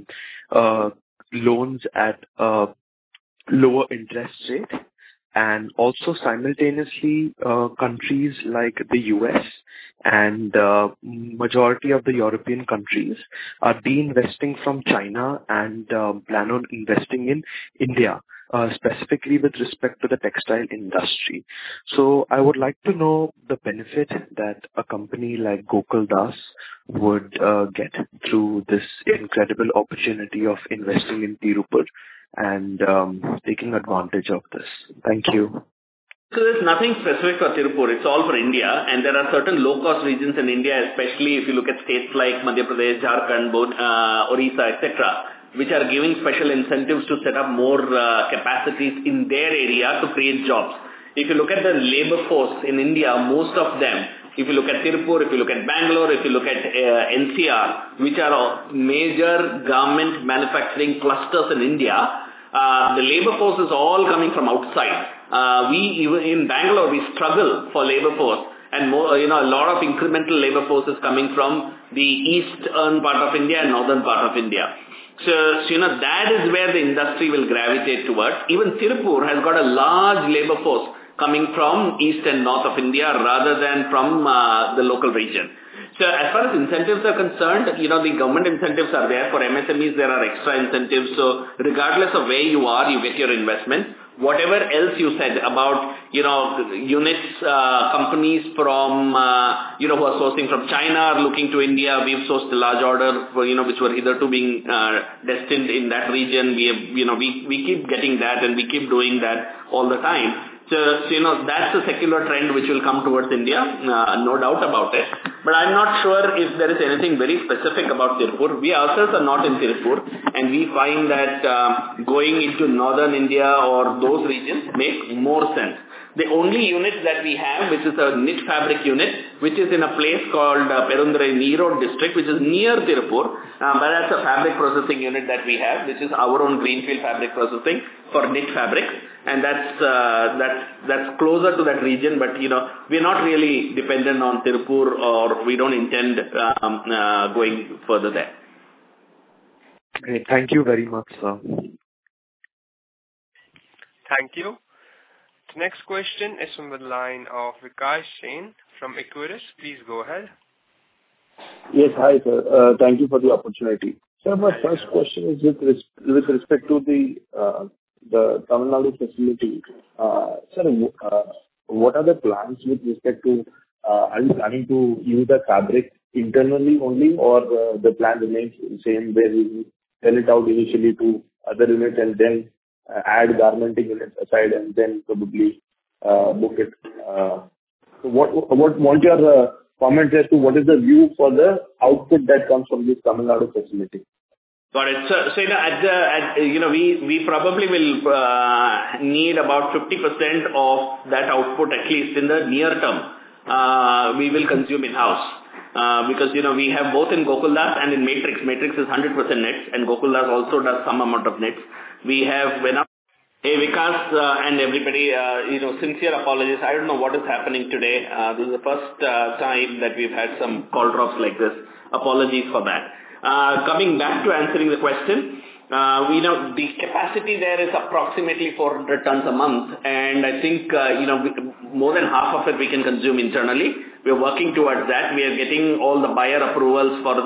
loans at a lower interest rate. And also simultaneously, countries like the US and majority of the European countries are de-investing from China and plan on investing in India, specifically with respect to the textile industry. So I would like to know the benefit that a company like Gokaldas would get through this incredible opportunity of investing in Tirupur and taking advantage of this. Thank you. So there's nothing specific for Tirupur. It's all for India, and there are certain low-cost regions in India, especially if you look at states like Madhya Pradesh, Jharkhand, Orissa, etc., which are giving special incentives to set up more capacities in their area to create jobs. If you look at the labor force in India, most of them, if you look at Tirupur, if you look at Bangalore, if you look at NCR, which are major garment manufacturing clusters in India, the labor force is all coming from outside. In Bangalore, we struggle for labor force, and more, a lot of incremental labor force is coming from the eastern part of India and northern part of India. So that is where the industry will gravitate towards. Even Tirupur has got a large labor force coming from east and north of India rather than from the local region. So as far as incentives are concerned, the government incentives are there. For MSMEs, there are extra incentives. So regardless of where you are, you get your investment. Whatever else you said about, units, companies from, who are sourcing from China are looking to India. We've sourced a large order for, which were hitherto being destined in that region. We keep getting that, and we keep doing that all the time. So that's a secular trend which will come towards India, no doubt about it. But I'm not sure if there is anything very specific about Tirupur. We ourselves are not in Tirupur, and we find that going into northern India or those regions make more sense. The only unit that we have, which is a knit fabric unit, which is in a place called Perundurai Neerod district, which is near Tirupur, but that's a fabric processing unit that we have, which is our own greenfield fabric processing for knit fabrics, and that's closer to that region. But we're not really dependent on Tirupur, or we don't intend going further there. Great. Thank you very much, sir. Thank you. The next question is from the line of Vikas Jain from Equirus. Please go ahead. Yes, hi sir. Thank you for the opportunity. Sir, my first question is with respect to the Tamil Nadu facility. Sir, what are the plans with respect to, are you planning to use the fabric internally only, or the plan remains the same where we sell it out initially to other units and then add garmenting units aside and then probably book it? So what your comment as to what is the view for the output that comes from this Tamil Nadu facility? Got it. So we probably will need about 50% of that output, at least in the near term. We will consume in-house. Because, we have both in Gokuldas and in Matrix. Matrix is 100% knits, and Gokuldas also does some amount of knits. We have enough. Hey, Vikas and everybody, sincere apologies. I don't know what is happening today. This is the first time that we've had some call drops like this. Apologies for that. Coming back to answering the question, we know the capacity there is approximately 400 tons a month, and I think, more than half of it we can consume internally. We are working towards that. We are getting all the buyer approvals for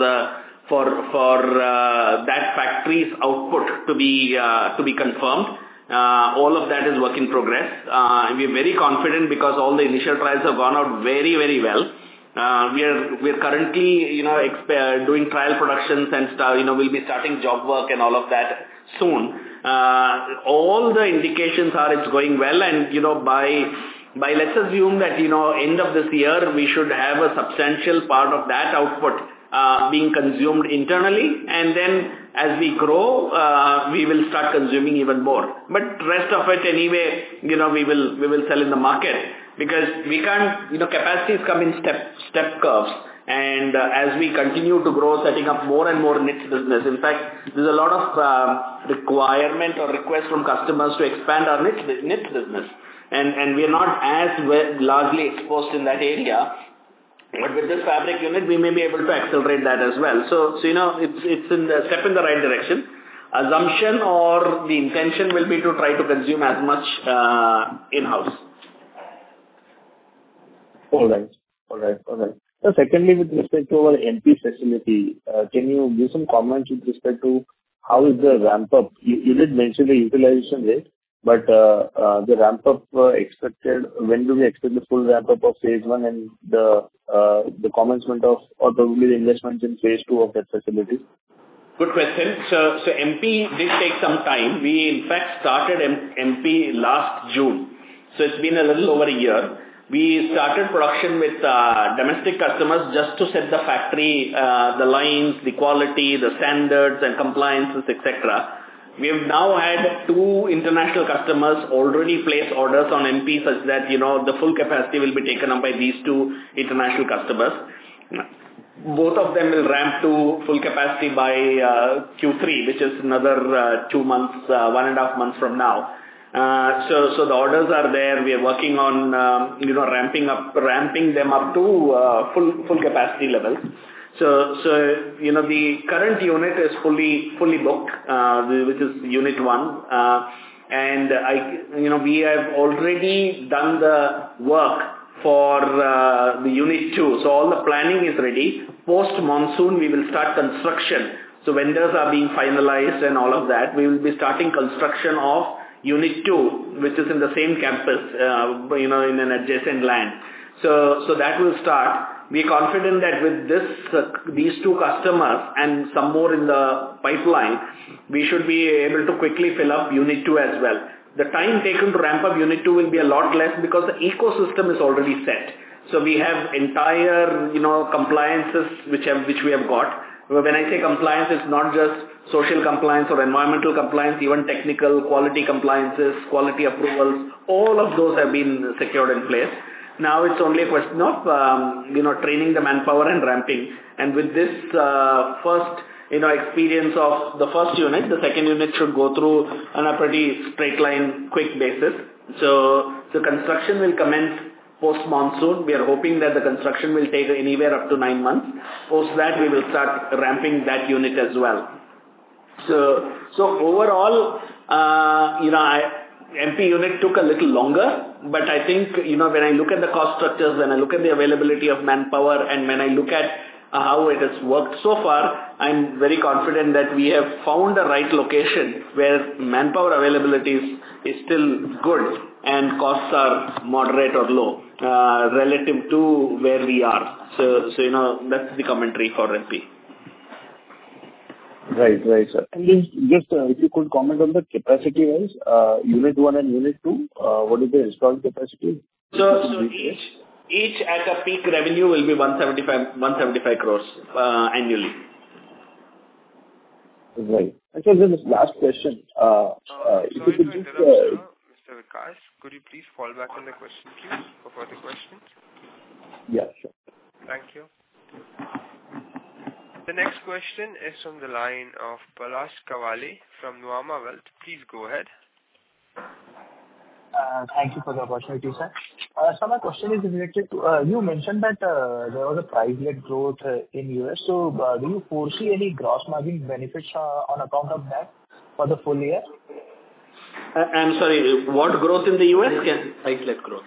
that factory's output to be confirmed. All of that is work in progress. We are very confident because all the initial trials have gone out very, very well. We are currently, doing trial productions and we'll be starting job work and all of that soon. All the indications are it's going well, and by let's assume that end of this year we should have a substantial part of that output being consumed internally, and then as we grow, we will start consuming even more. But rest of it anyway, we will sell in the market, because we can't, capacities come in step curves, and as we continue to grow, setting up more and more knits business. In fact, there's a lot of requirement or request from customers to expand our knits business, and we are not as largely exposed in that area. But with this fabric unit, we may be able to accelerate that as well. So it's in the step in the right direction. Assumption or the intention will be to try to consume as much in-house. All right. So secondly, with respect to our MP facility, can you give some comments with respect to how is the ramp up? You did mention the utilization rate, but the ramp up expected, when do we expect the full ramp up of phase 1 and the commencement of, or probably the investments in phase 2 of that facility? Good question. So MP did take some time. We in fact started MP last June. So it's been a little over a year. We started production with domestic customers just to set the factory, the lines, the quality, the standards and compliances, etc. We have now had 2 international customers already place orders on MP such that, the full capacity will be taken up by these 2 international customers. Both of them will ramp to full capacity by Q3, which is another 2 months, 1.5 months from now. So the orders are there. We are working on, ramping them up to full capacity levels. So the current unit is fully booked, which is unit 1, and we have already done the work for the unit 2. So all the planning is ready. Post monsoon, we will start construction. So vendors are being finalized and all of that. We will be starting construction of unit 2, which is in the same campus, in an adjacent land. So that will start. We are confident that with these 2 customers and some more in the pipeline, we should be able to quickly fill up unit 2 as well. The time taken to ramp up unit 2 will be a lot less because the ecosystem is already set. So we have entire, compliances which we have got. When I say compliance, it's not just social compliance or environmental compliance, even technical quality compliances, quality approvals, all of those have been secured in place. Now it's only a question of, training the manpower and ramping. And with this first, experience of the first unit, the second unit should go through on a pretty straight line, quick basis. So the construction will commence post-monsoon. We are hoping that the construction will take anywhere up to 9 months. Post that, we will start ramping that unit as well. So overall, MP unit took a little longer, but I think, when I look at the cost structures, when I look at the availability of manpower, and when I look at how it has worked so far, I'm very confident that we have found the right location where manpower availability is still good and costs are moderate or low relative to where we are. So that's the commentary for MP. Right, sir. And just if you could comment on the capacity wise, unit 1 and unit 2, what is the installed capacity? So each at a peak revenue will be 175 crores annually. Right. And so this last question, if you could just... Mr. Vikas, could you please fall back in the question queue for further questions? Yeah, sure. Thank you. The next question is from the line of Palash Kawale from Nuvama Wealth. Please go ahead. Thank you for the opportunity, sir. So my question is related to, you mentioned that there was a price-led growth in US. So do you foresee any gross margin benefits on account of that for the full year? I'm sorry, what growth in the US? Price-led growth.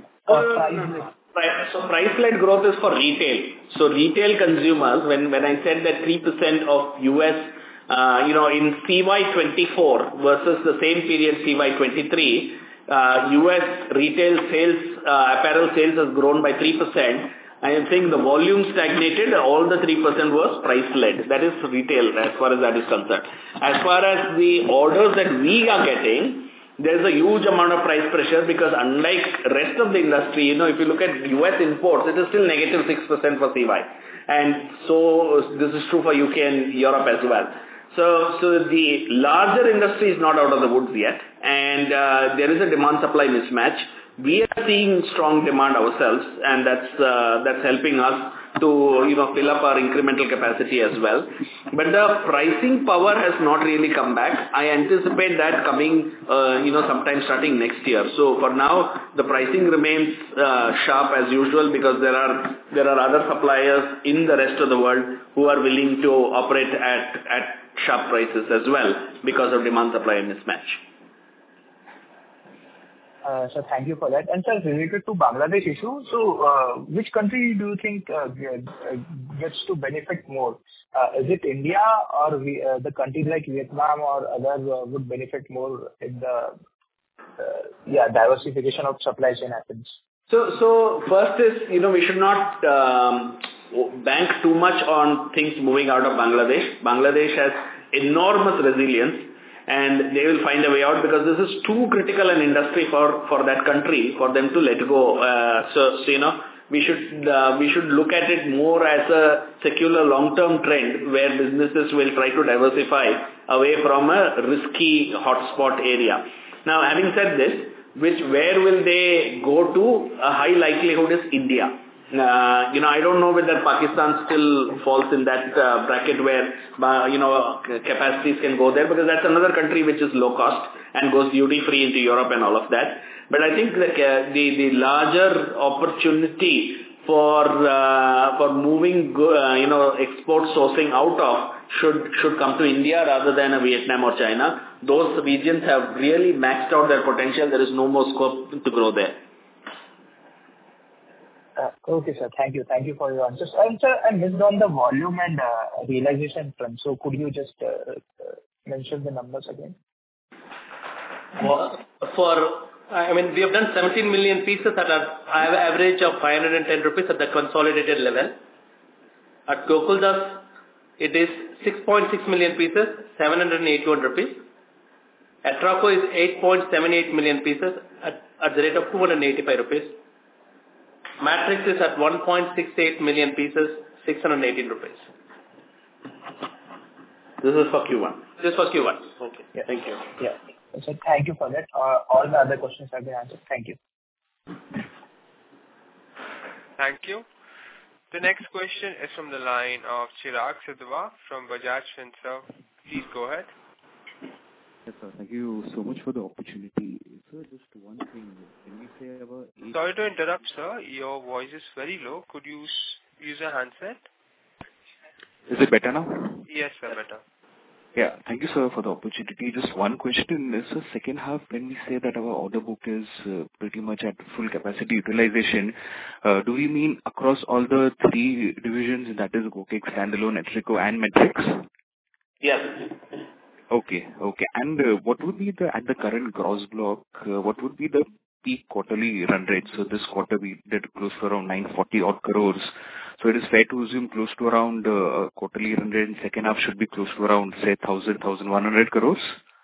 So price-led growth is for retail. So retail consumers, when I said that 3% of US, in CY24 versus the same period CY23, US retail sales, apparel sales has grown by 3%. I am saying the volume stagnated, all the 3% was price-led. That is retail as far as that is concerned. As far as the orders that we are getting, there's a huge amount of price pressure because unlike rest of the industry, if you look at US imports, it is still negative 6% for CY. And so this is true for UK and Europe as well. So the larger industry is not out of the woods yet, and there is a demand-supply mismatch. We are seeing strong demand ourselves, and that's helping us to fill up our incremental capacity as well. But the pricing power has not really come back. I anticipate that coming sometime starting next year. So for now, the pricing remains sharp as usual because there are other suppliers in the rest of the world who are willing to operate at sharp prices as well because of demand-supply mismatch. So thank you for that. And sir, related to Bangladesh issue, so which country do you think gets to benefit more? Is it India or the countries like Vietnam or others would benefit more in the diversification of supply chain happens? So first is, we should not bank too much on things moving out of Bangladesh. Bangladesh has enormous resilience and they will find a way out because this is too critical an industry for that country for them to let go. So we should look at it more as a secular long-term trend where businesses will try to diversify away from a risky hotspot area. Now, having said this, where will they go to? A high likelihood is India. I don't know whether Pakistan still falls in that bracket where, capacities can go there because that's another country which is low cost and goes duty free into Europe and all of that. But I think the larger opportunity for moving, export sourcing out of should come to India rather than a Vietnam or China. Those regions have really maxed out their potential. There is no more scope to grow there. Okay, sir. Thank you. Thank you for your answers. And sir, I missed on the volume and realization front. So could you just mention the numbers again? We have done 17 million pieces at an average of 510 rupees at the consolidated level. At Gokaldas, it is 6.6 million pieces, 781 rupees. Atraco is 8.78 million pieces at the rate of 285 rupees. Matrix is at 1.68 million pieces, 618 rupees. This is for Q1. This is for Q1. Okay. Yeah. Thank you. Yeah. So thank you for that. All the other questions have been answered. Thank you. Thank you. The next question is from the line of Chirag Sidhwa from Bajaj Finserv. Please go ahead. Yes, sir. Thank you so much for the opportunity. Sir, just one thing. Can we say our... Sorry to interrupt, sir. Your voice is very low. Could you use a handset? Is it better now? Yes, sir, better. Yeah. Thank you, sir, for the opportunity. Just one question. Is the second half, when we say that our order book is pretty much at full capacity utilization, do we mean across all the three divisions, that is GoKex, Standalone, Atraco, and Matrix? Yes. Okay. And what would be at the current gross block, what would be the peak quarterly run rate? So this quarter we did close to around 940 odd crores. So it is fair to assume close to around quarterly run rate in second half should be close to around, say, 1,100 crores?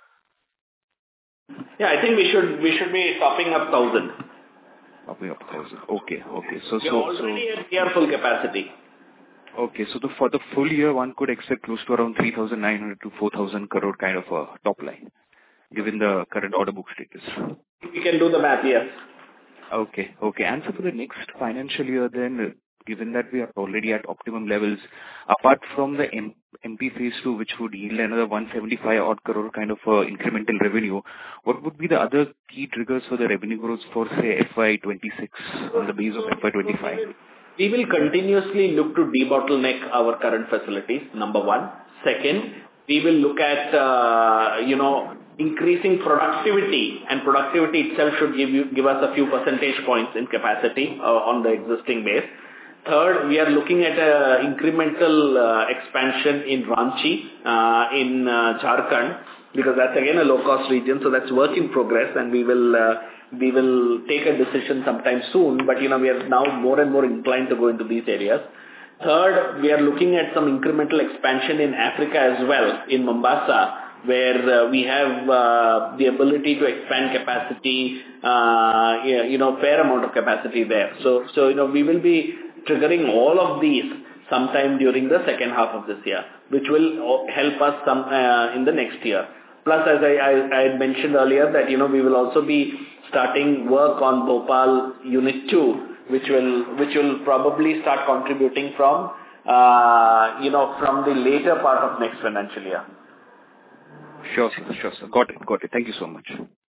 Yeah, I think we should be topping up 1,000. Topping up 1,000. Okay. So we are already at near full capacity. Okay, so for the full year, one could expect close to around 3,900 to 4,000 crore kind of a top line, given the current order book status. We can do the math, yes. Okay. And so for the next financial year then, given that we are already at optimum levels, apart from the MP phase 2, which would yield another 175 odd crore kind of incremental revenue, what would be the other key triggers for the revenue growth for, say, FY26 on the base of FY25? We will continuously look to debottleneck our current facilities, number one. Second, we will look at, increasing productivity, and productivity itself should give us a few percentage points in capacity on the existing base. Third, we are looking at incremental expansion in Ranchi, in Jharkhand, because that's again a low-cost region, so that's work in progress, and we will take a decision sometime soon, but we are now more and more inclined to go into these areas. Third, we are looking at some incremental expansion in Africa as well, in Mombasa, where we have the ability to expand capacity, fair amount of capacity there. So we will be triggering all of these sometime during the second half of this year, which will help us in the next year. Plus, as I had mentioned earlier, that we will also be starting work on Bhopal Unit 2, which will probably start contributing from the later part of next financial year. Sure, sir. Got it. Thank you so much.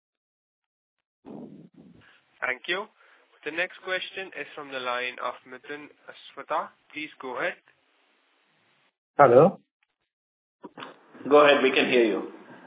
Thank you. The next question is from the line of Mithun Aswata. Please go ahead. Hello. Go ahead, we can hear you.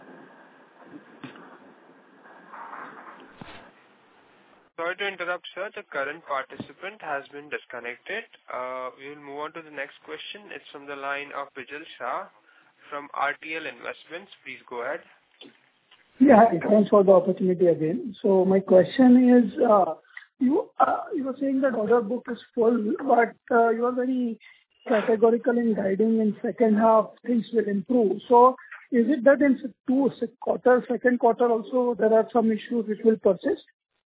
Sorry to interrupt, sir. The current participant has been disconnected. We will move on to the next question. It's from the line of Bijal Shah from RTL Investments. Please go ahead. Yeah, thanks for the opportunity again. So my question is, you were saying that order book is full, but you are very categorical in guiding in second half things will improve. So is it that in second quarter also there are some issues which will persist?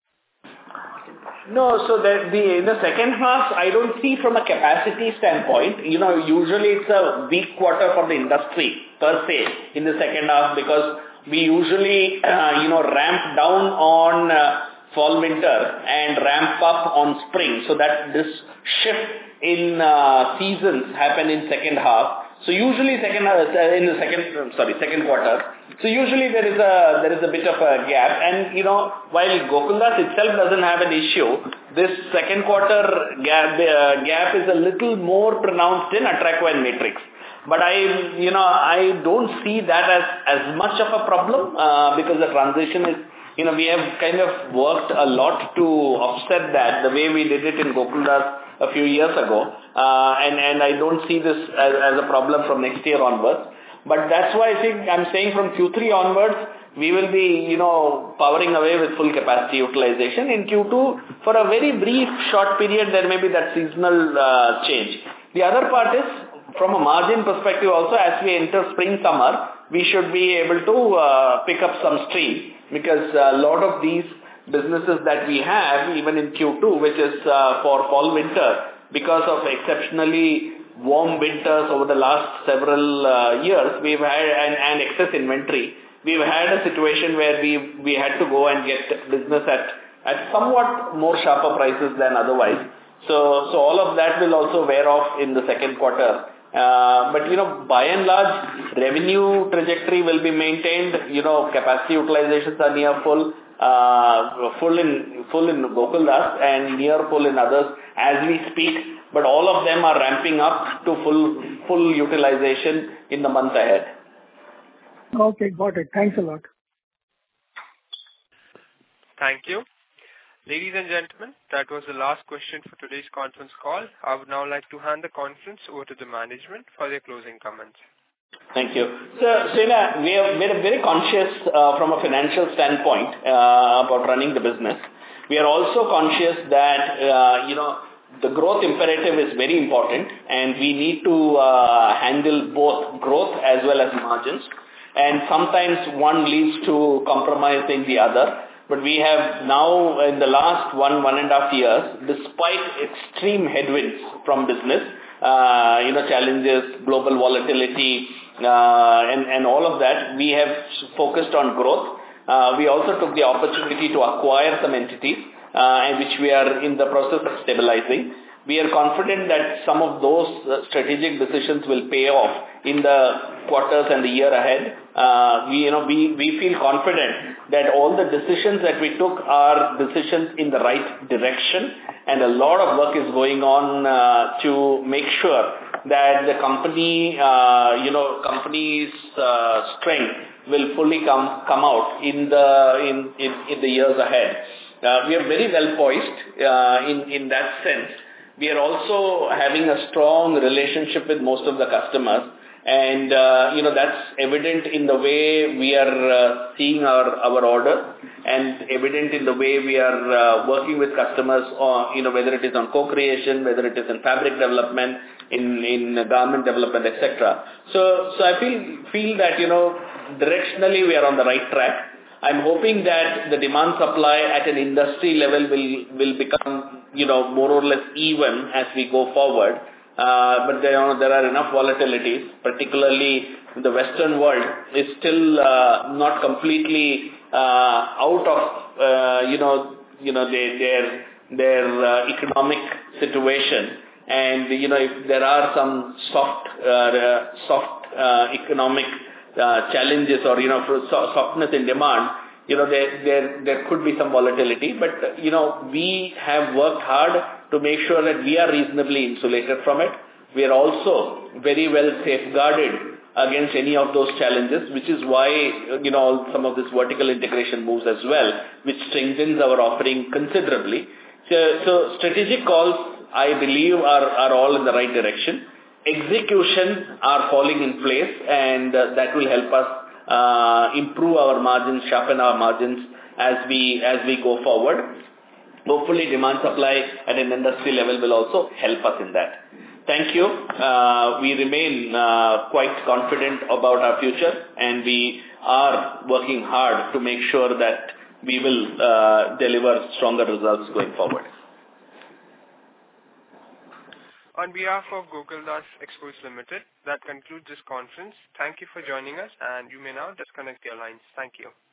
No, so in the second half, I don't see from a capacity standpoint, usually it's a weak quarter for the industry per se in the second half, because we usually, ramp down on fall winter and ramp up on spring, so that this shift in seasons happen in second half. So usually second quarter. So usually there is a bit of a gap, and while Gokaldas itself doesn't have an issue, this second quarter gap is a little more pronounced in Atraco and Matrix. But I don't see that as much of a problem because the transition is, we have kind of worked a lot to offset that the way we did it in Gokaldas a few years ago, and I don't see this as a problem from next year onwards. But that's why I'm saying from Q3 onwards, we will be, powering away with full capacity utilization. In Q2, for a very brief, short period, there may be that seasonal change. The other part is, from a margin perspective also, as we enter spring, summer, we should be able to pick up some stream, because a lot of these businesses that we have, even in Q2, which is for fall-winter, because of exceptionally warm winters over the last several years, we've had an excess inventory. We've had a situation where we had to go and get business at somewhat more sharper prices than otherwise. So all of that will also wear off in the second quarter. But, by and large, revenue trajectory will be maintained. Capacity utilizations are near full in Gokaldas and near full in others as we speak. But all of them are ramping up to full utilization in the month ahead. Okay, got it. Thanks a lot. Thank you. Ladies and gentlemen, that was the last question for today's conference call. I would now like to hand the conference over to the management for their closing comments. Thank you. So, Srina, we are very conscious from a financial standpoint about running the business. We are also conscious that, the growth imperative is very important and we need to handle both growth as well as margins. And sometimes one leads to compromising the other. But we have now, in the last 1.5 years, despite extreme headwinds from business, challenges, global volatility, and all of that, we have focused on growth. We also took the opportunity to acquire some entities, which we are in the process of stabilizing. We are confident that some of those strategic decisions will pay off in the quarters and the year ahead. We feel confident that all the decisions that we took are decisions in the right direction, and a lot of work is going on to make sure that the company's strength will fully come out in the years ahead. We are very well poised in that sense. We are also having a strong relationship with most of the customers, and that's evident in the way we are seeing our order, and evident in the way we are working with customers on, whether it is on co-creation, whether it is in fabric development, in garment development, etc. So I feel that directionally we are on the right track. I'm hoping that the demand supply at an industry level will become, more or less even as we go forward. But there are enough volatilities, particularly the Western world is still not completely out of, their economic situation. And, if there are some soft economic challenges or, softness in demand, there could be some volatility. But, we have worked hard to make sure that we are reasonably insulated from it. We are also very well safeguarded against any of those challenges, which is why, some of this vertical integration moves as well, which strengthens our offering considerably. So strategic calls, I believe, are all in the right direction. Execution are falling in place, and that will help us improve our margins, sharpen our margins as we go forward. Hopefully, demand supply at an industry level will also help us in that. Thank you. We remain quite confident about our future, and we are working hard to make sure that we will deliver stronger results going forward. On behalf of Gokaldas Exports Limited, that concludes this conference. Thank you for joining us, and you may now disconnect your lines. Thank you.